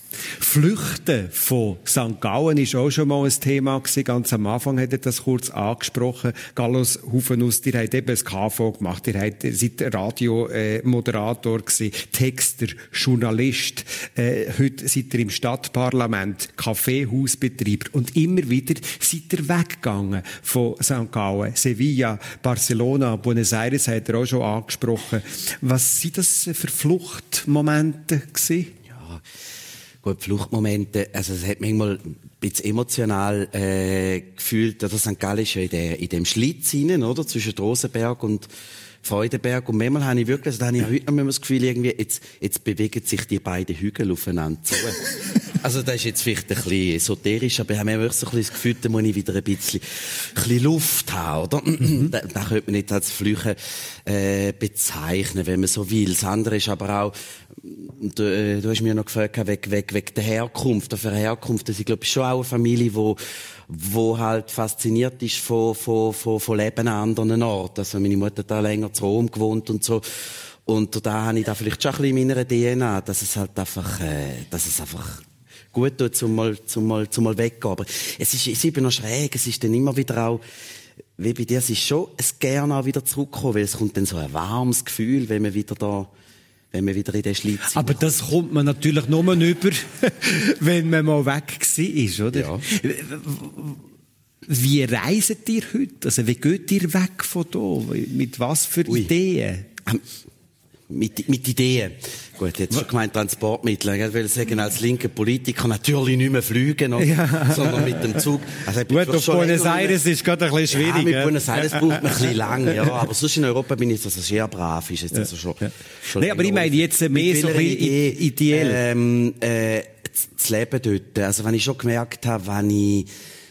Flüchten von Sankt Gallen ist auch schon mal ein Thema gewesen. Ganz am Anfang hat er das kurz angesprochen. Gallus Hufenus, ihr habt eben das K V gemacht, ihr habt, seid Radiomoderator äh, gewesen, Texter, Journalist. Äh, heute seid ihr im Stadtparlament, Kaffeehausbetreiber und immer wieder seid ihr weggegangen von Sankt Gallen. Sevilla, Barcelona, Buenos Aires habt ihr auch schon angesprochen. Was sind das für Fluchtmomente gewesen? Ja. Gut, Fluchtmomente, also es hat manchmal ein bisschen emotional äh, gefühlt, oder Sankt Gallen ist ja in, der, in dem Schlitz hinein, oder, zwischen Rosenberg und Freudenberg, und manchmal habe ich wirklich, also da habe ich heute noch das Gefühl, irgendwie, jetzt, jetzt bewegen sich die beiden Hügel aufeinander zu. Also das ist jetzt vielleicht ein bisschen esoterisch, aber ich habe wirklich so ein bisschen das Gefühl, da muss ich wieder ein bisschen, ein bisschen Luft haben, oder? Mhm. Da, da könnte man nicht als Flüche äh, bezeichnen, wenn man so will. Das andere ist aber auch, du, äh, du hast mir noch gefragt, wegen, wegen, wegen der Herkunft, der Herkunft, das ist, glaube ich, schon auch eine Familie, wo wo halt fasziniert ist von, von, von, von Leben an anderen Orten. Also meine Mutter hat da länger zu Rom gewohnt und so. Und da habe ich da vielleicht schon ein bisschen in meiner D N A, dass es halt einfach, äh, dass es einfach gut tut, zum mal, zum mal, zum mal weggehen. Aber es ist, es ist eben noch schräg, es ist dann immer wieder auch, wie bei dir, es ist schon ein gerne auch wieder zurückkommen, weil es kommt dann so ein warmes Gefühl, wenn man wieder da, wenn man wieder in den Schlitz Aber kommt. das kommt man natürlich nur über, wenn man mal weg war, oder? Ja. Wie reiset ihr heute? Also, wie geht ihr weg von da? Mit was für Ui. Ideen? Ähm, Mit, mit Ideen. Gut, jetzt schon gemeint Transportmittel. Ich will sagen, als linker Politiker natürlich nicht mehr fliegen, oder? Ja. Sondern mit dem Zug. Also, Gut, auf Buenos Aires ist gerade ein bisschen schwierig. Ja, mit ja. Buenos Aires braucht man ein bisschen lang, ja. Aber sonst in Europa bin ich also sehr brav. Ist jetzt also schon, ja. schon nee, aber ich meine jetzt mehr so ein bisschen Idee, ideell. Ähm, äh, das Leben dort. Also, wenn ich schon gemerkt habe, wenn ich,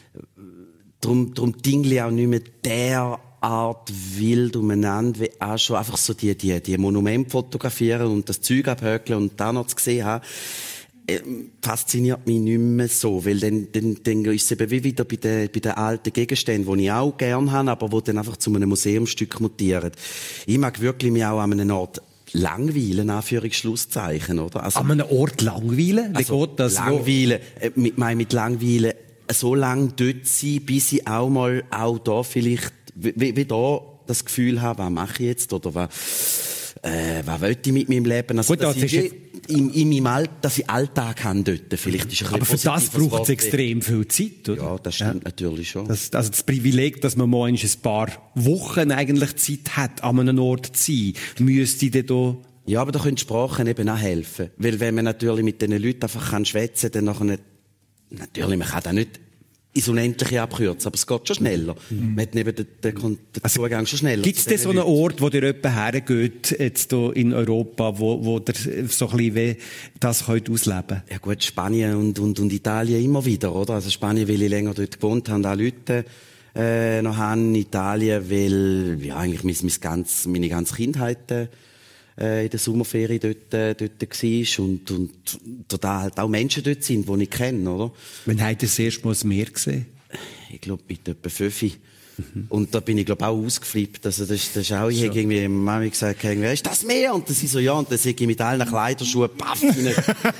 drum, drum dingle auch nicht mehr der Art wild umeinander, wie auch schon einfach so die, die, die Monumente fotografieren und das Zeug abhökeln und da noch zu sehen haben, äh, fasziniert mich nicht mehr so, weil dann, dann, dann ist es eben wie wieder bei den, bei den alten Gegenständen, die ich auch gerne habe, aber die dann einfach zu einem Museumsstück mutieren. Ich mag wirklich mich auch an einem Ort langweilen, Anführungs-Schlusszeichen, oder? Also, an einem Ort langweilen? Wie also, geht das? Langweilen, äh, mit, mein, mit langweilen, so lange dort sein, bis ich auch mal, auch da vielleicht, wie, wie da das Gefühl habe, was mache ich jetzt, oder was, äh, was will ich mit meinem Leben? Also, Gut, dass das ich ist in, in meinem Alltag, dass ich Alltag habe dort, vielleicht ist ein Aber für bisschen das positives braucht es Wort. extrem viel Zeit, oder? Ja, das stimmt natürlich schon. Das, also das Privileg, dass man mal ein paar Wochen eigentlich Zeit hat, an einem Ort zu sein, müsste dann da... Ja, aber da können Sprachen eben auch helfen. Weil wenn man natürlich mit diesen Leuten einfach kann schwätzen kann, dann nachher nicht, natürlich, man kann da nicht ins Unendliche abkürzen, aber es geht schon schneller. Mhm. Man hat neben den, den, den also, Zugang schon schneller. Gibt es denn so einen Ort, wo ihr jemanden hergeht, jetzt hier in Europa, wo, wo ihr so ein bisschen wie das könnt ausleben? Ja gut, Spanien und, und, und Italien immer wieder, oder? Also Spanien, weil ich länger dort gewohnt habe, auch Leute äh, noch haben. Italien, weil, ja, eigentlich mein, mein ganz, meine ganze Kindheit äh, in der Sommerferien dort, äh, dort war und, und, und da halt auch Menschen dort sind, die ich kenne, oder? Wann habt ihr das erste Mal das Meer gesehen? Ich glaube, mit etwa fünf. Mhm. Und da bin ich, glaube auch ausgeflippt. Also, das, das ist auch, ich habe irgendwie, Mami gesagt, ist das Meer? Und dann sie so, ja, und dann sehe ich mit allen Kleiderschuhen, paff, rein.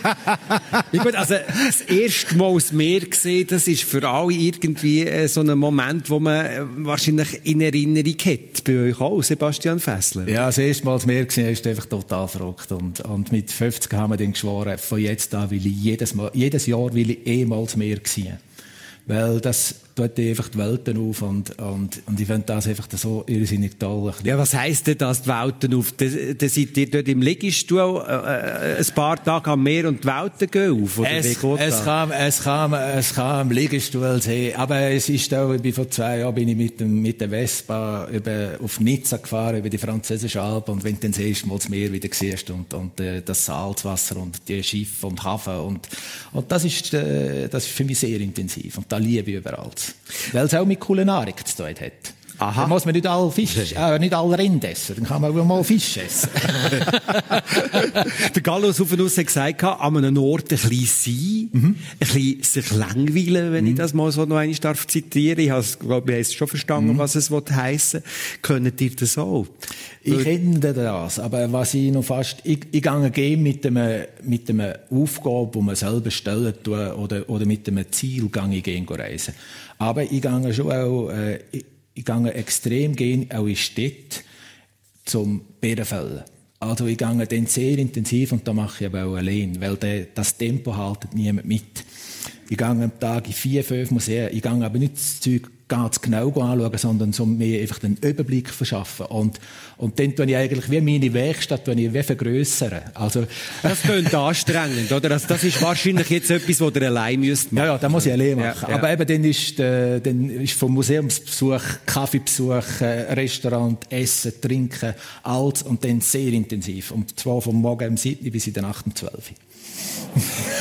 Ja, gut, also, das erste Mal das Meer gesehen, das ist für alle irgendwie äh, so ein Moment, wo man äh, wahrscheinlich in Erinnerung hat. Bei euch auch, Sebastian Fessler. Ja, das erste Mal das Meer gesehen, ist einfach total verrückt. Und, und mit fünfzig haben wir dann geschworen, von jetzt an will ich jedes Mal, jedes Jahr will ich eh mal das Meer sehen. Weil das tut einfach die Welten auf und, und, und ich finde das einfach so irrsinnig toll. Ja, was heisst denn das, die Welten auf? Da, da seid ihr dort im Liegestuhl äh, ein paar Tage am Meer und die Welten gehen auf? Oder es, wie geht es, das? kann, es, kann, es kann am Liegestuhl sehen, aber es ist auch, ich bin vor zwei Jahren bin ich mit dem, mit der Vespa über, auf Nizza gefahren, über die französische Alpen, und wenn du dann siehst, mal das Meer wieder siehst und, und äh, das Salzwasser und die Schiffe und Hafen und, und das ist, äh, das ist für mich sehr intensiv und da liebe ich überall. Weil es auch mit Kulinarik zu tun hat. Aha. Da muss man nicht alle Fisch, äh, nicht alle Rind essen, dann kann man auch mal Fisch essen. Der Gallus auf und aus hat gesagt, an einem Ort ein bisschen sein, mhm. ein bisschen sich langweilen, wenn mhm. ich das mal so noch einmal darf zitieren. Ich glaube, ich habe schon verstanden, mhm. was es heissen will. Könnt ihr das auch? Ich kenne das, aber was ich noch fast, ich, ich gehe gerne mit einem, mit einem Aufgabe, die man selber stellen tun, oder, oder mit einem Ziel gehe ich gerne reisen. Aber ich gehe schon auch, äh, ich, ich gehe extrem gerne auch in Städte zum Bärenfällen. Also ich gehe dann sehr intensiv und da mache ich aber auch allein, weil de, das Tempo haltet niemand mit. Ich gehe am Tag in vier, fünf Museen. Ich gehe aber nicht das Zeug ganz genau anschauen, sondern so mir einfach den Überblick verschaffen. Und, und dann tue ich eigentlich wie meine Werkstatt wie vergrössern. Also, das klingt anstrengend, oder? Also das ist wahrscheinlich jetzt etwas, das ihr allein müsst machen. Ja, ja, das muss ich allein machen. Ja, ja. Aber eben dann ist, äh, dann ist vom Museumsbesuch, Kaffeebesuch, äh, Restaurant, Essen, Trinken, alles und dann sehr intensiv. Und zwar vom Morgen um sieben bis in der Nacht um zwölf.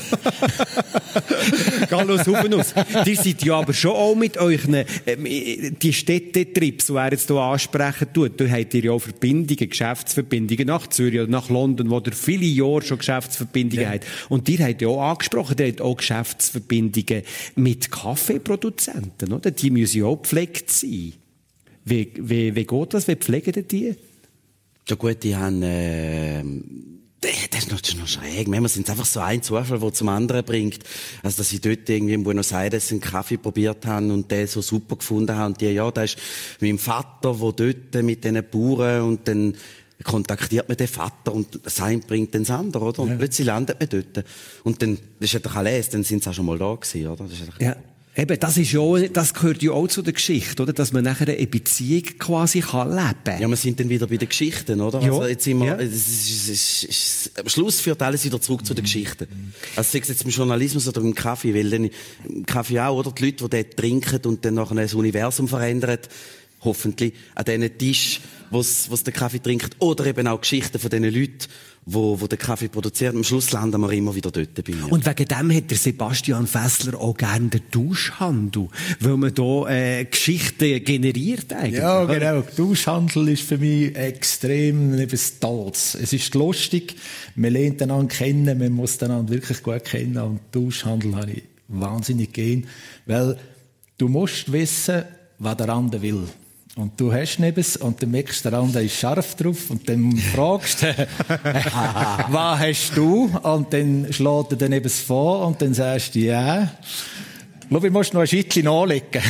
Gallus Hubenus. Ihr seid ja aber schon auch mit euren, äh, die Städtetrips, die er jetzt hier ansprechen tut, da habt ihr ja auch Verbindungen, Geschäftsverbindungen nach Zürich oder nach London, wo ihr viele Jahre schon Geschäftsverbindungen ja. habt. Und ihr habt ja auch angesprochen, ihr habt auch Geschäftsverbindungen mit Kaffeeproduzenten, oder? Die müssen ja auch gepflegt sein. Wie, wie, wie geht das? Wie pflegen die? Ja gut, die haben... Äh Das ist noch, das ist noch schräg. Manchmal sind es einfach so ein Zufall, der zum anderen bringt. Also, dass ich dort irgendwie in Buenos Aires einen Kaffee probiert habe und den so super gefunden habe. Und die, ja, da ist mein Vater, der dort mit diesen Bauern und dann kontaktiert man den Vater und das eine bringt den anderen, oder? Und ja. plötzlich landet man dort. Und dann, das ist ja doch alles, dann sind sie auch schon mal da gewesen, oder? Das ist ja. Eben, das ist ja, das gehört ja auch zu der Geschichte, oder? Dass man nachher eine Beziehung quasi kann leben. Ja, wir sind dann wieder bei den Geschichten, oder? Ja. Also jetzt sind wir, Ja. es ist, es ist, es ist, am Schluss führt alles wieder zurück zu den Geschichten. Also sei es jetzt im Journalismus oder im Kaffee, weil dann, im Kaffee auch, oder? Die Leute, die dort trinken und dann nachher das Universum verändern, hoffentlich, an diesen Tisch, wo sie den Kaffee trinken, oder eben auch Geschichten von diesen Leuten, wo, wo den Kaffee produzieren. Am Schluss landen wir immer wieder dort bei mir. Und wegen dem hat der Sebastian Fessler auch gerne den Tauschhandel, weil man da äh, Geschichten generiert eigentlich. Ja, genau. Tauschhandel ist für mich extrem etwas Tolles. Es ist lustig, man lernt einander kennen, man muss einander wirklich gut kennen. Und Tauschhandel habe ich wahnsinnig gern, weil du musst wissen, was der andere will. Und du hast nebens und dann merkst du, der andere ist scharf drauf und dann fragst du, was hast du? Und dann schlägt er dann nebens vor und dann sagst du, ja. Schau, ich muss noch ein Schittchen nachlegen.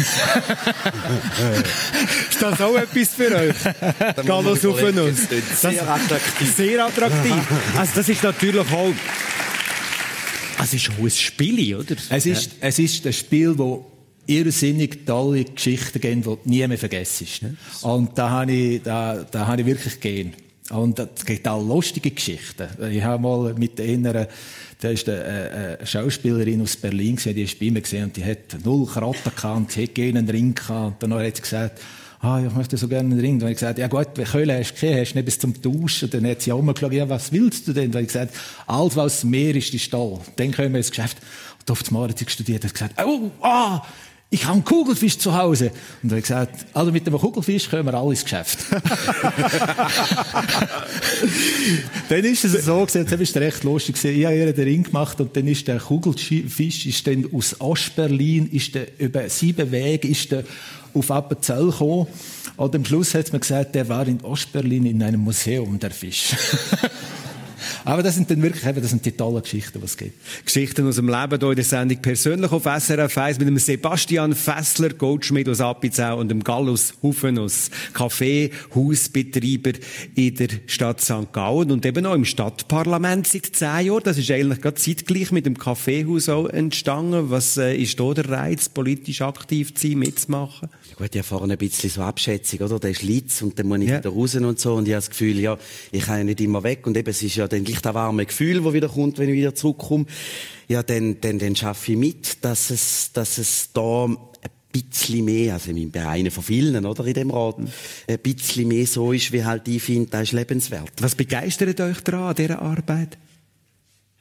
Ist das auch etwas für euch? Gallus Hubenus. Sehr attraktiv. Sehr attraktiv. Also das ist natürlich auch, es ist auch ein Spiel, oder? Es ist, ja. es ist ein Spiel, das irrsinnig tolle Geschichten geben, die du nie mehr vergessen. Und da habe ich, da, da habe ich wirklich gern. Und es gibt auch lustige Geschichten. Ich habe mal mit einer, da ist eine, eine Schauspielerin aus Berlin gesehen, die ist bei mir gesehen und die hat null Kratten gehabt und sie hat gerne einen Ring gehabt. Und dann hat sie gesagt, ah, ich möchte so gerne einen Ring. Und dann habe ich gesagt, ja gut, wie Köhle hast du keine, hast du nicht bis zum Tauschen? Und dann hat sie auch mal geschaut, ja, was willst du denn? Und dann habe ich gesagt, alles, was aus dem Meer ist, ist Stall. Dann kommen wir ins Geschäft. Und auf einmal hat sie studiert und gesagt, oh, ah, ich habe einen Kugelfisch zu Hause. Und dann habe ich gesagt, also mit dem Kugelfisch können wir alle ins Geschäft. Dann ist es so gewesen, jetzt ist es recht lustig gewesen. Ich habe ihr den Ring gemacht und dann ist der Kugelfisch ist dann aus Ostberlin, ist der über sieben Wege, ist der auf Appenzell gekommen. Und am Schluss hat man gesagt, der war in Ostberlin in einem Museum, der Fisch. Aber das sind dann wirklich eben, das sind die tollen Geschichten, die es gibt. Geschichten aus dem Leben hier in der Sendung persönlich auf S R F eins mit dem Sebastian Fessler, Goldschmied aus Appenzell und dem Gallus Hubenus, Kaffeehausbetreiber in der Stadt Sankt Gallen und eben auch im Stadtparlament seit zehn Jahren. Das ist eigentlich gerade zeitgleich mit dem Kaffeehaus auch entstanden. Was äh, ist da der Reiz, politisch aktiv zu sein, mitzumachen? Gut, ich habe vorhin ein bisschen so Abschätzung, oder? Der ist Litz und dann muss ich Ja. wieder raus und so. Und ich habe das Gefühl, ja, ich kann ja nicht immer weg. Und eben, es ist ja dann gleich das warme Gefühl, das wieder kommt, wenn ich wieder zurückkomme. Ja, dann, dann, dann schaffe ich mit, dass es, dass es da ein bisschen mehr, also ich bin einer von vielen, oder, in dem Rat, ein bisschen mehr so ist, wie halt ich finde, das ist lebenswert. Was begeistert euch daran, an dieser Arbeit? Äh,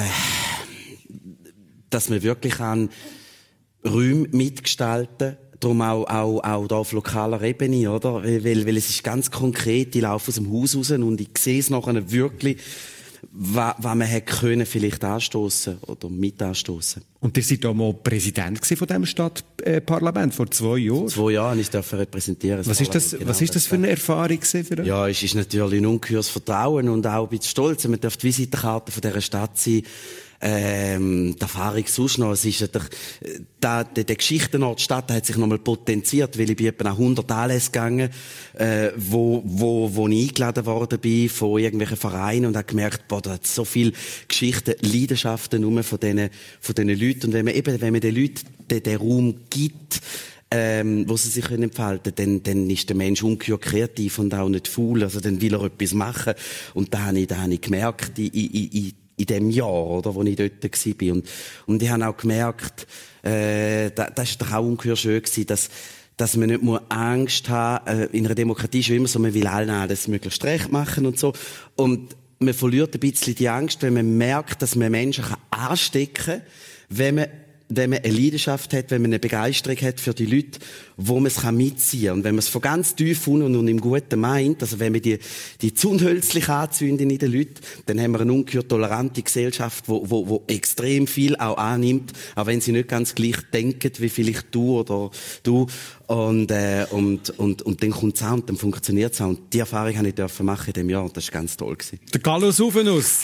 dass man wirklich an Räume mitgestalten, darum auch, auch, auch da auf lokaler Ebene, oder? Weil, weil es ist ganz konkret, ich laufe aus dem Haus raus und ich sehe es nachher wirklich, was, was man hätte können vielleicht anstoßen oder mit anstoßen. Und ihr seid auch mal Präsident von diesem Stadtparlament vor zwei Jahren. Zwei Jahre ich darf repräsentieren. Was ist das, Genau, was ist das für eine Erfahrung für euch? Ja, es ist natürlich ein ungeheures Vertrauen und auch ein bisschen Stolz. Man darf die Visitenkarte von dieser Stadt sein. Ähm, die Erfahrung sonst noch, es ist ja der, der, der, der Geschichtenort Stadt hat sich nochmal potenziert, weil ich bin etwa nach hundert Anlässe gegangen, äh, wo, wo, wo ich eingeladen worden bin von irgendwelchen Vereinen und habe gemerkt, boah, da hat so viel Geschichten, Leidenschaften nur von diesen, von diesen Leuten. Und wenn man eben, wenn man den Leuten den, den Raum gibt, ähm, wo sie sich können entfalten, dann, dann ist der Mensch ungeheuer kreativ und auch nicht faul, also dann will er etwas machen. Und da habe ich, da habe ich gemerkt, ich, ich, ich, in dem Jahr, oder, wo ich dort war. Und, und ich habe auch gemerkt, äh, da, das ist doch auch ungeheuer schön gewesen, dass, dass man nicht nur Angst haben, äh, in einer Demokratie ist es immer so, man will allen alles möglichst recht machen und so. Und man verliert ein bisschen die Angst, wenn man merkt, dass man Menschen anstecken kann, wenn man wenn man eine Leidenschaft hat, wenn man eine Begeisterung hat für die Leute, wo man es mitziehen kann. Und wenn man es von ganz tief unten und im Guten meint, also wenn wir die, die Zündhölzchen anzünden in den Leuten, dann haben wir eine ungeheuer tolerante Gesellschaft, wo, wo, wo extrem viel auch annimmt, auch wenn sie nicht ganz gleich denken, wie vielleicht du oder du. Und, äh, und, und, und dann kommt es an und dann funktioniert es auch. Und die Erfahrung habe ich dürfen machen in diesem Jahr und das war ganz toll. Der Gallus Hufenuss.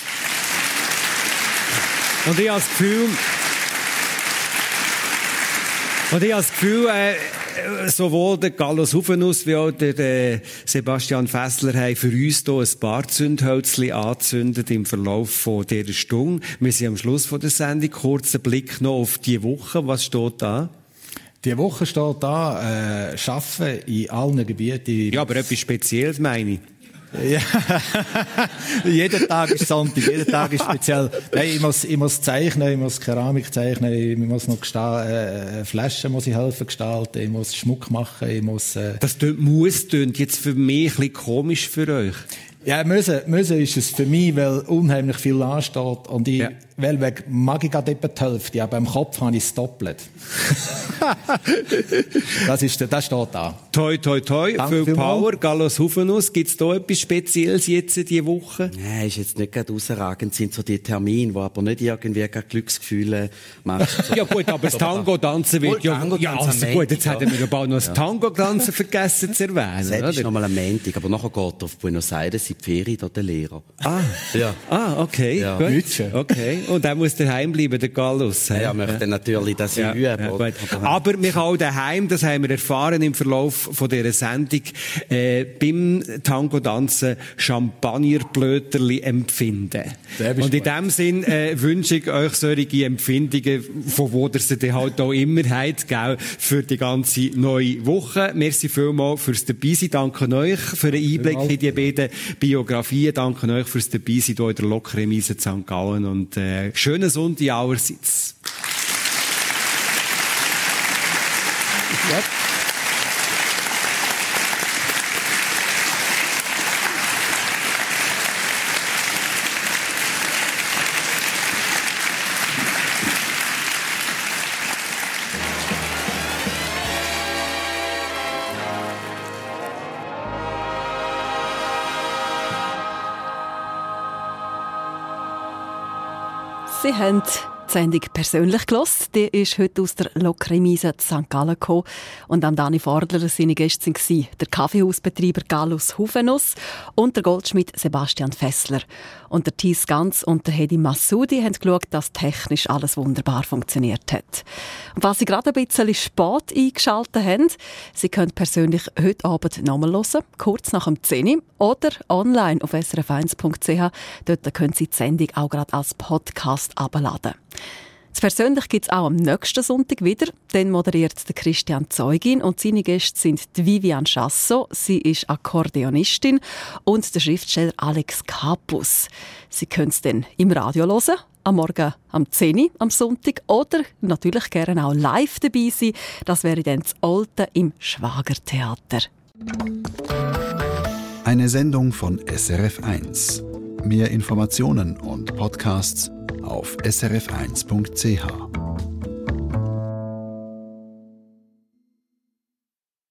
Und ich habe das Gefühl, Und ich habe das Gefühl, äh, sowohl der Gallus Hufenuss wie auch der äh, Sebastian Fessler haben für uns hier ein paar Zündhölzchen angezündet im Verlauf von dieser Stunde. Wir sind am Schluss von der Sendung. Kurzer Blick noch auf diese Woche. Was steht da? Die Woche steht da, äh, Arbeiten in allen Gebieten. Ja, aber etwas Spezielles meine ich. Ja. Jeden Tag ist Sonntag, jeden Tag ist speziell. Nein, ich muss, ich muss zeichnen, ich muss Keramik zeichnen, ich muss noch gestalten, äh, Flaschen muss ich helfen gestalten, ich muss Schmuck machen, ich muss... Äh das tönt, muss tönt jetzt für mich ein bisschen komisch für euch. Ja, müssen, müssen ist es für mich, weil unheimlich viel ansteht und ich, ja. weil weg mag ich gerade etwa die Hälfte, aber im Kopf habe ich es doppelt. das ist, das steht da. Toi, toi, toi, Danke viel Power, vielmals. Gallus Hufenuss. Gibt's da etwas Spezielles jetzt diese Woche? Nein, ist jetzt nicht gerade herausragend, sind so die Termine, die aber nicht irgendwie gerade Glücksgefühle machen. Ja gut, aber das Tango-Tanzen wird ja... Tango ja, also gut, jetzt hätten wir aber auch noch das Tango-Tanzen vergessen zu erwähnen. Das ist oder? noch mal am Montag, aber nachher geht er auf Buenos Aires in die Ferien, da der Lehrer. Ah, ja. ah okay. Ja. Gut. Lütschen. Okay, und er muss daheim bleiben, der Gallus. Ja, er möchte natürlich das Ja, üben. ja, gut. Aber wir können auch daheim, das haben wir erfahren im Verlauf von dieser Sendung, äh, beim Tango-Tanzen Champagnerblöterli empfinden. Und in dem Sinn äh, wünsche ich euch solche Empfindungen, von wo ihr sie dann halt auch immer habt, gell, für die ganze neue Woche. Merci vielmals fürs Dabeisein. Danke euch für den Einblick in die beiden Biografien. Danke euch fürs Dabeisein hier in der Lokremise Sankt Gallen und äh, schönen Sonntag allerseits. Ja. Sie haben die Sendung persönlich gehört. Die ist heute aus der Lokremise zu Sankt Gallen gekommen. Und am Dani Fordler seine Gäste waren der Kaffeehausbetreiber Gallus Hufenuss und der Goldschmied Sebastian Fessler. Und der Thies Ganz und der Hedi Massoudi haben geschaut, dass technisch alles wunderbar funktioniert hat. Und was Sie gerade ein bisschen spät eingeschaltet haben, Sie können persönlich heute Abend nochmal hören, kurz nach dem zehn Uhr oder online auf s r f eins punkt c h. Dort können Sie die Sendung auch gerade als Podcast herunterladen. Das Persönlich gibt es auch am nächsten Sonntag wieder. Dann moderiert der Christian Zeugin und seine Gäste sind die Vivian Chasso, sie ist Akkordeonistin, und der Schriftsteller Alex Capus. Sie können es dann im Radio hören, am Morgen am zehn Uhr am Sonntag, oder natürlich gerne auch live dabei sein. Das wäre dann das Olten im Schwagertheater. Eine Sendung von S R F eins. Mehr Informationen und Podcasts auf s r f eins punkt c h.